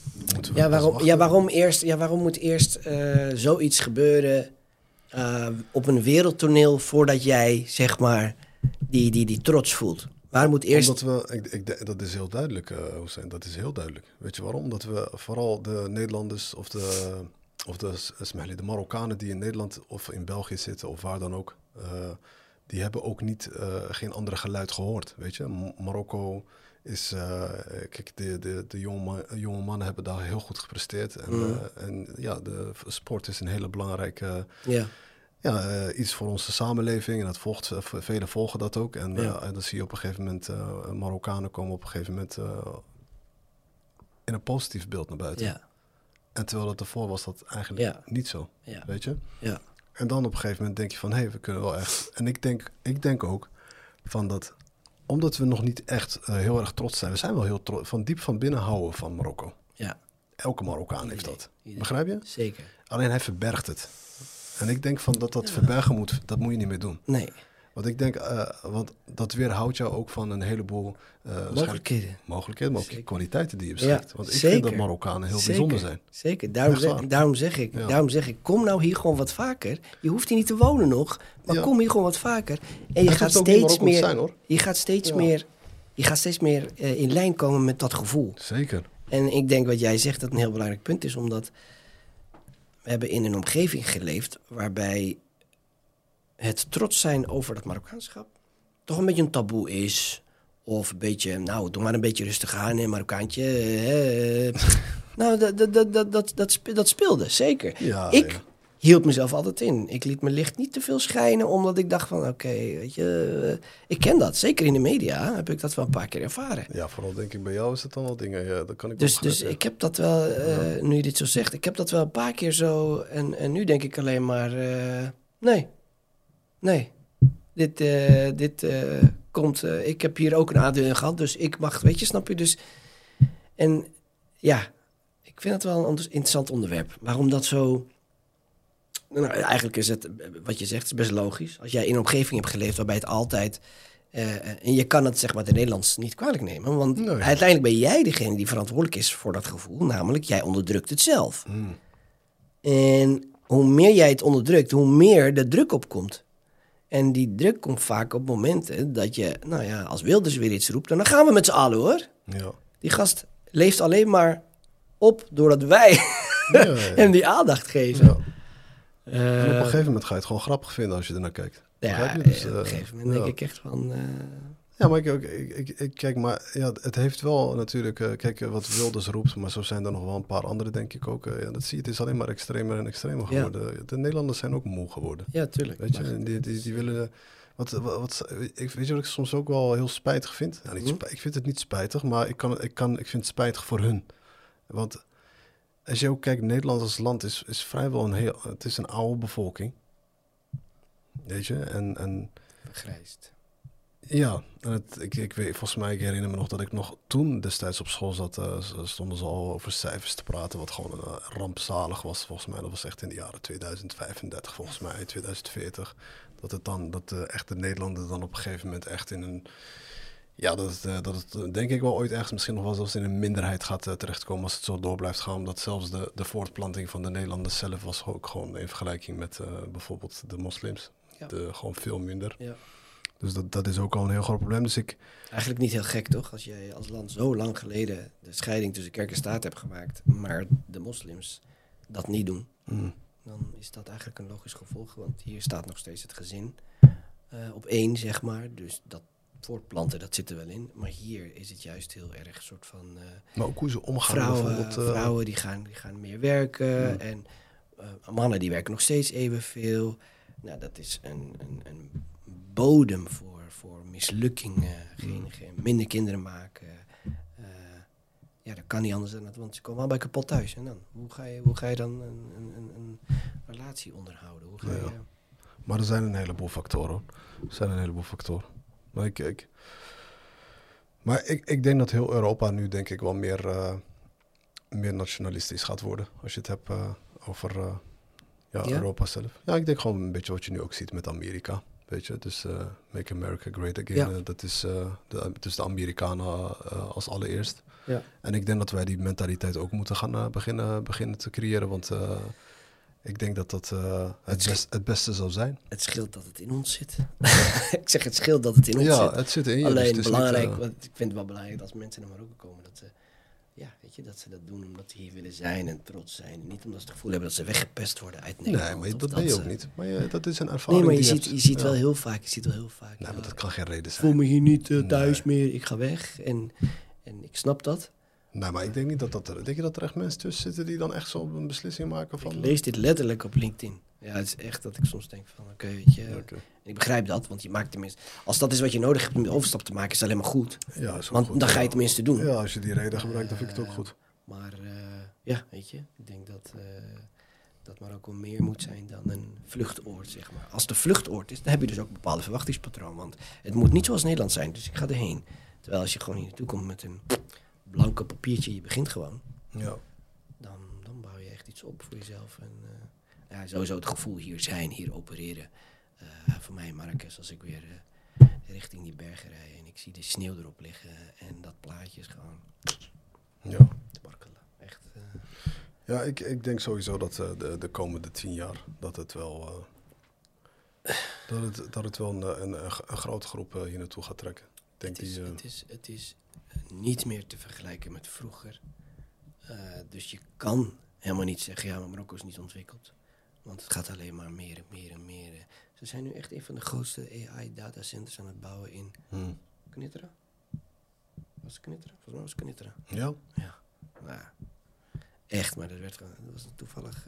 Waarom moet eerst zoiets gebeuren op een wereldtoneel voordat jij, zeg maar, die trots voelt? Waar moet eerst... Dat is heel duidelijk, Hussein. Dat is heel duidelijk. Weet je waarom? Omdat we vooral de Nederlanders of de Marokkanen die in Nederland of in België zitten of waar dan ook, die hebben ook geen andere geluid gehoord. Weet je, Marokko is, kijk, de jonge mannen hebben daar heel goed gepresteerd. En de sport is een hele belangrijke iets voor onze samenleving. En dat velen volgen dat ook. En dan zie je op een gegeven moment Marokkanen komen op een gegeven moment in een positief beeld naar buiten. Ja. En terwijl het ervoor was dat eigenlijk niet zo. Ja. Weet je? Ja. En dan op een gegeven moment denk je van, hé, we kunnen wel echt... En ik denk ook van dat... Omdat we nog niet echt heel erg trots zijn. We zijn wel heel trots. Van diep van binnen houden van Marokko. Ja. Elke Marokkaan heeft dat. Begrijp je? Zeker. Alleen hij verbergt het. En ik denk van dat verbergen moet, dat moet je niet meer doen. Nee. Want ik denk, want dat weerhoudt jou ook van een heleboel... mogelijkheden. Maar ook kwaliteiten die je beschikt. Want ik vind dat Marokkanen heel bijzonder zijn. Zeker, daarom zeg ik, kom nou hier gewoon wat vaker. Je hoeft hier niet te wonen nog, maar kom hier gewoon wat vaker. En je gaat steeds meer in lijn komen met dat gevoel. Zeker. En ik denk wat jij zegt dat een heel belangrijk punt is, omdat we hebben in een omgeving geleefd waarbij het trots zijn over dat Marokkaanschap toch een beetje een taboe is. Of een beetje, nou, doe maar een beetje rustig aan, hè, Marokkaantje. Nou, dat speelde, zeker. Ik hield mezelf altijd in. Ik liet mijn licht niet te veel schijnen, omdat ik dacht van, oké, weet je... ik ken dat, zeker in de media heb ik dat wel een paar keer ervaren. Ja, vooral denk ik bij jou is het dan wel dingen, dat kan ik dus ik heb dat wel, nu je dit zo zegt, ik heb dat wel een paar keer zo... En nu denk ik alleen maar, nee, dit komt... ik heb hier ook een aandeel in gehad, dus ik mag, weet je, snap je? Dus, en ja, ik vind het wel een interessant onderwerp. Waarom dat zo... Nou, eigenlijk is het, wat je zegt, is best logisch. Als jij in een omgeving hebt geleefd waarbij het altijd... en je kan het, zeg maar, de Nederlands niet kwalijk nemen. Want uiteindelijk ben jij degene die verantwoordelijk is voor dat gevoel. Namelijk, jij onderdrukt het zelf. En hoe meer jij het onderdrukt, hoe meer de druk opkomt. En die druk komt vaak op momenten dat je, nou ja, als Wilders weer iets roept... dan gaan we met z'n allen, hoor. Ja. Die gast leeft alleen maar op doordat wij hem die aandacht geven. Ja. En op een gegeven moment ga je het gewoon grappig vinden als je ernaar kijkt. Ja, dus, op een gegeven moment denk ik echt van... Ja, maar ik kijk, maar ja, het heeft wel natuurlijk... kijk, wat Wilders roept, maar zo zijn er nog wel een paar andere, denk ik ook. Dat zie je, het is alleen maar extremer en extremer geworden. Ja. De Nederlanders zijn ook moe geworden. Ja, tuurlijk. Weet je, die willen... weet je wat ik soms ook wel heel spijtig vind? Ja, ik vind het niet spijtig, maar ik vind het spijtig voor hun. Want als je ook kijkt, Nederland als land is vrijwel het is een oude bevolking. Weet je, en Vergrijsd. ja, en ik weet, volgens mij, ik herinner me nog dat ik nog toen destijds op school zat, stonden ze al over cijfers te praten, wat gewoon rampzalig was, volgens mij. Dat was echt in de jaren 2035, volgens mij, 2040. Dat de echte Nederlander dan op een gegeven moment echt in een... Ja, dat het denk ik wel ooit ergens misschien nog wel zelfs in een minderheid gaat terechtkomen als het zo door blijft gaan. Omdat zelfs de voortplanting van de Nederlanders zelf was ook gewoon in vergelijking met bijvoorbeeld de moslims. Ja. Gewoon veel minder. Ja. Dus dat is ook al een heel groot probleem. Dus Eigenlijk niet heel gek, toch? Als jij als land zo lang geleden de scheiding tussen kerk en staat hebt gemaakt, maar de moslims dat niet doen, dan is dat eigenlijk een logisch gevolg. Want hier staat nog steeds het gezin op één, zeg maar. Dus dat voortplanten, dat zit er wel in. Maar hier is het juist heel erg soort van... maar ook hoe ze omgaan. Vrouwen die gaan meer werken. En mannen die werken nog steeds evenveel. Nou, dat is een bodem voor mislukking. Minder kinderen maken. Ja, dat kan niet anders dan dat. Want ze komen allebei kapot thuis. En dan, hoe ga je dan een relatie onderhouden? Hoe ga je... Maar er zijn een heleboel factoren. Maar ik denk dat heel Europa nu denk ik wel meer nationalistisch gaat worden. Als je het hebt over Europa zelf. Ja, ik denk gewoon een beetje wat je nu ook ziet met Amerika. Weet je, dus Make America Great Again. Ja. Dat is de Amerikanen als allereerst. Ja. En ik denk dat wij die mentaliteit ook moeten gaan beginnen te creëren. Want ik denk dat dat het beste zou zijn. Het scheelt dat het in ons zit. Ik zeg, het scheelt dat het in ons zit. Ja, het zit in je. Alleen dus belangrijk, want ik vind het wel belangrijk als mensen naar Marokko komen, dat ze, dat ze dat doen omdat ze hier willen zijn en trots zijn. En niet omdat ze het gevoel hebben dat ze weggepest worden uit Nederland. Nee, maar dat ben je ook niet. Maar dat is een Nee, ervaring. maar je ziet wel heel vaak. Nee, maar dat kan geen reden Ik zijn. voel me hier niet thuis meer, ik ga weg. En ik snap dat. Nee, maar ik denk niet denk je dat er echt mensen tussen zitten die dan echt zo een beslissing maken van... Ik lees dit letterlijk op LinkedIn. Ja, het is echt dat ik soms denk van, oké, weet je... Okay. Ik begrijp dat, want je maakt tenminste... Als dat is wat je nodig hebt om de overstap te maken, is het alleen maar goed. Ja, is ook want goed, dan ga je het tenminste doen. Ja, als je die reden gebruikt, dan vind ik het ook goed. Maar weet je, ik denk dat Marokko meer moet zijn dan een vluchtoord, zeg maar. Als de vluchtoord is, dan heb je dus ook een bepaalde verwachtingspatroon. Want het moet niet zoals Nederland zijn, dus ik ga erheen. Terwijl als je gewoon hier naartoe komt met een blanco papiertje, je begint gewoon. Ja. Dan bouw je echt iets op voor jezelf. En sowieso het gevoel hier zijn, hier opereren. Voor mij in Marrakesh, als ik weer richting die bergen rij en ik zie de sneeuw erop liggen en dat plaatje is gewoon te markelen. Echt. Ja, ik denk sowieso dat de komende 10 jaar dat het wel een grote groep hier naartoe gaat trekken. Het is niet meer te vergelijken met vroeger. Dus je kan helemaal niet zeggen, ja, maar Marokko is niet ontwikkeld. Want het gaat alleen maar meer en meer en meer. Ze zijn nu echt een van de grootste AI-datacenters aan het bouwen in Knitra. Was het Knitra? Volgens mij was het Knitra. Ja? Ja. Nou, echt, maar dat was toevallig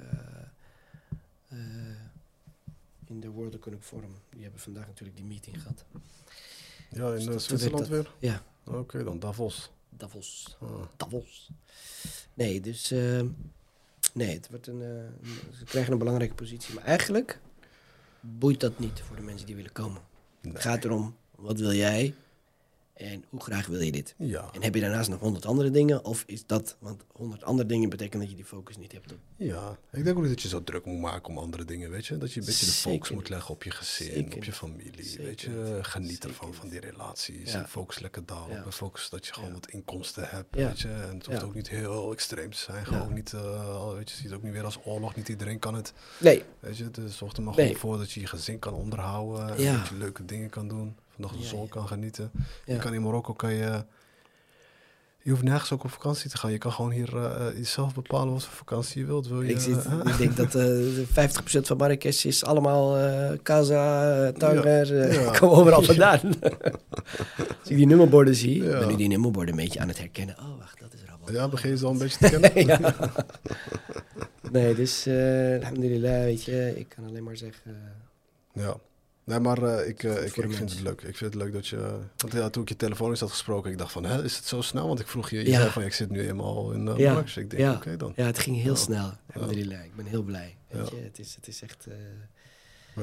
in de World Economic Forum. Die hebben vandaag natuurlijk die meeting gehad. Ja, in Zwitserland weer? Ja. Oké, dan Davos. Davos. Nee, dus... het wordt ze krijgen een belangrijke positie. Maar eigenlijk boeit dat niet voor de mensen die willen komen. Nee. Het gaat erom, wat wil jij? En hoe graag wil je dit? Ja. En heb je daarnaast nog 100 andere dingen? Of is dat... Want 100 andere dingen betekent dat je die focus niet hebt op... Ja, ik denk ook niet dat je zo druk moet maken om andere dingen, weet je. Dat je een beetje de focus moet leggen op je gezin, op je familie, weet je. Geniet ervan, van die relaties. En focus lekker daarop. En focus dat je gewoon wat inkomsten hebt, weet je. En het hoeft ook niet heel extreem te zijn. Gewoon niet, weet je, ziet het ook niet weer als oorlog. Niet iedereen kan het. Nee. Weet je, dus zorg er maar gewoon voor dat je je gezin kan onderhouden. En dat je leuke dingen kan doen. Van de zon kan genieten. Je kan in Marokko, je hoeft nergens ook op vakantie te gaan. Je kan gewoon hier zelf bepalen wat voor vakantie je wilt. Ik denk dat 50% van Marrakesh is allemaal Casa, Tanger. Komen overal vandaan. Als ik die nummerborden zie, ben nu die nummerborden een beetje aan het herkennen. Oh, wacht, dat is Rabat. Ja, begin je ze al een beetje te kennen? Nee, dus alhamdulillah, weet je, ik kan alleen maar zeggen... Ja. Nee, maar ik vind het leuk. Ik vind het leuk dat je... Want toen ik je telefonisch had gesproken, ik dacht van, is het zo snel? Want ik vroeg je zei van, ik zit nu eenmaal in Marrakesh. Ik denk, oké dan. Ja, het ging heel snel. Alhamdulillah, ik ben heel blij. Weet je, het is echt...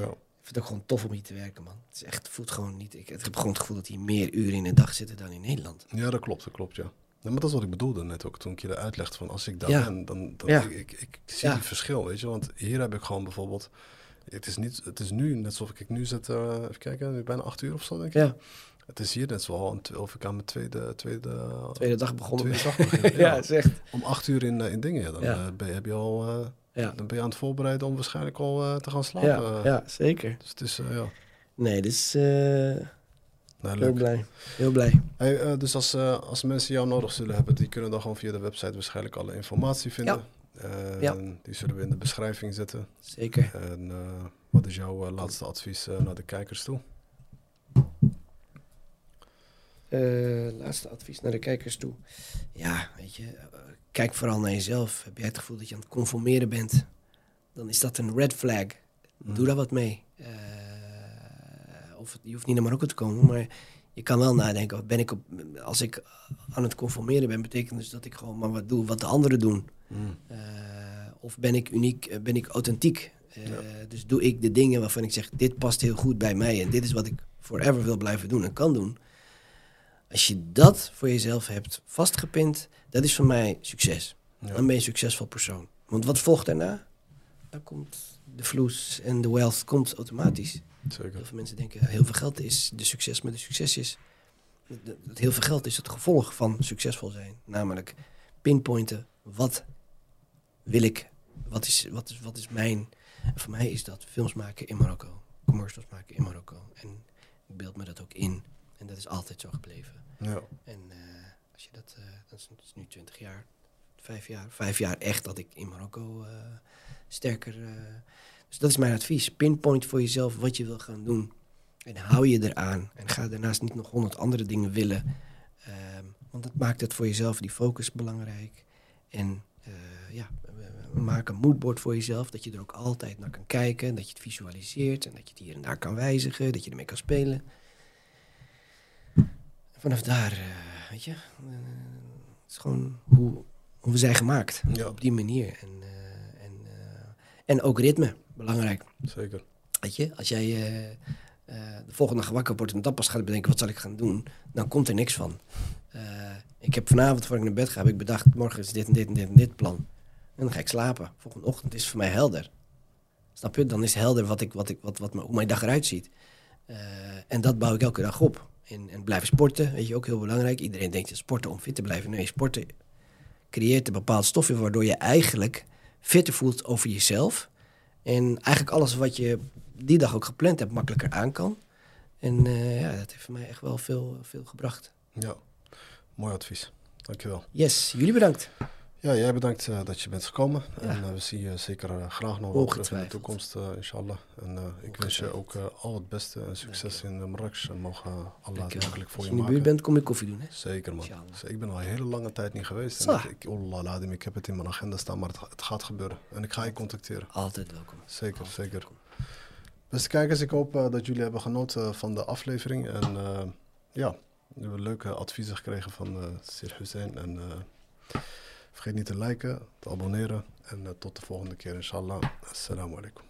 vind het ook gewoon tof om hier te werken, man. Het is echt, het voelt gewoon niet... Ik heb gewoon het gevoel dat hier meer uren in de dag zitten dan in Nederland. Ja, dat klopt, ja. Ja, maar dat is wat ik bedoelde net ook, toen ik je uitlegde van als ik daar Ja. ben, dan Ja. ik zie die verschil, weet je. Want hier heb ik gewoon bijvoorbeeld, het is nu net alsof ik nu zit, even kijken, nu bijna 8 uur of zo, denk ik. Ja, Het is hier net zo of ik aan mijn tweede tweede dag begonnen. dag begin. Ja, het is echt... Om 8 uur in dingen, ja, dan Ja. heb je al, Ja, dan ben je aan het voorbereiden om waarschijnlijk al te gaan slapen. ja, zeker. Dus het is, ja, Nee, dus nou, heel leuk. blij. Heel blij. Hey, dus als mensen jou nodig zullen hebben, die kunnen dan gewoon via de website waarschijnlijk alle informatie vinden. Ja. Die zullen we in de beschrijving zetten. Zeker. En wat is jouw laatste advies naar de kijkers toe? Laatste advies naar de kijkers toe. Ja, weet je, kijk vooral naar jezelf. Heb jij het gevoel dat je aan het conformeren bent, dan is dat een red flag. Doe daar wat mee. Je hoeft niet naar Marokko te komen, maar je kan wel nadenken. Als ik aan het conformeren ben, betekent dus dat ik gewoon maar wat doe wat de anderen doen. Of ben ik uniek, ben ik authentiek? Dus doe ik de dingen waarvan ik zeg, dit past heel goed bij mij en dit is wat ik forever wil blijven doen en kan doen. Als je dat voor jezelf hebt vastgepind, dat is voor mij succes. Ja. Dan ben je een succesvol persoon. Want wat volgt daarna? Dan komt de vloes en de wealth komt automatisch. Zeker. Heel veel mensen denken, heel veel geld is de succes, maar de succes is... Dat heel veel geld is het gevolg van succesvol zijn. Namelijk pinpointen, wat wil ik? Wat is mijn... En voor mij is dat films maken in Marokko. Commercials maken in Marokko. En ik beeld me dat ook in. En dat is altijd zo gebleven. Ja. En als je dat is nu 20 jaar, 5 jaar echt dat ik in Marokko sterker... Dus dat is mijn advies. Pinpoint voor jezelf wat je wil gaan doen. En hou je eraan. En ga daarnaast niet nog 100 andere dingen willen. Want dat maakt het voor jezelf, die focus, belangrijk. En maak een moodboard voor jezelf. Dat je er ook altijd naar kan kijken. Dat je het visualiseert. En dat je het hier en daar kan wijzigen. Dat je ermee kan spelen. Vanaf daar, weet je, het is gewoon hoe we zijn gemaakt. Ja. Op die manier. En ook ritme, belangrijk. Zeker. Weet je, als jij de volgende dag wakker wordt en dan pas gaat bedenken, wat zal ik gaan doen? Dan komt er niks van. Ik heb vanavond, voor ik naar bed ga, heb ik bedacht, morgen is dit en dit en dit en dit plan. En dan ga ik slapen. Volgende ochtend is het voor mij helder. Snap je? Dan is het helder hoe mijn dag eruit ziet. En dat bouw ik elke dag op. En blijven sporten, weet je, ook heel belangrijk. Iedereen denkt dat sporten om fit te blijven. Nee, sporten creëert een bepaald stofje waardoor je eigenlijk fitter voelt over jezelf. En eigenlijk alles wat je die dag ook gepland hebt, makkelijker aan kan. En dat heeft voor mij echt wel veel gebracht. Ja, mooi advies. Dankjewel. Yes, jullie bedankt. Ja, jij bedankt dat je bent gekomen. Ja. En we zien je zeker graag nog wel terug in de Ongetwijfeld. toekomst, inshallah. En ik wens je ook al het beste en succes in Marrakesh. En mogen Allah het makkelijk voor Als je je in de maken. buurt bent, kom je koffie doen, hè? Zeker, man. Inshallah. Dus ik ben al een hele lange tijd niet geweest. Zo. En ik heb het in mijn agenda staan, maar het gaat gebeuren. En ik ga je contacteren. Altijd welkom. Zeker, Altijd zeker. welkom. Beste kijkers, ik hoop dat jullie hebben genoten van de aflevering. En we hebben leuke adviezen gekregen van Sir Hussein. En vergeet niet te liken, te abonneren. En tot de volgende keer, inshallah. Assalamu alaikum.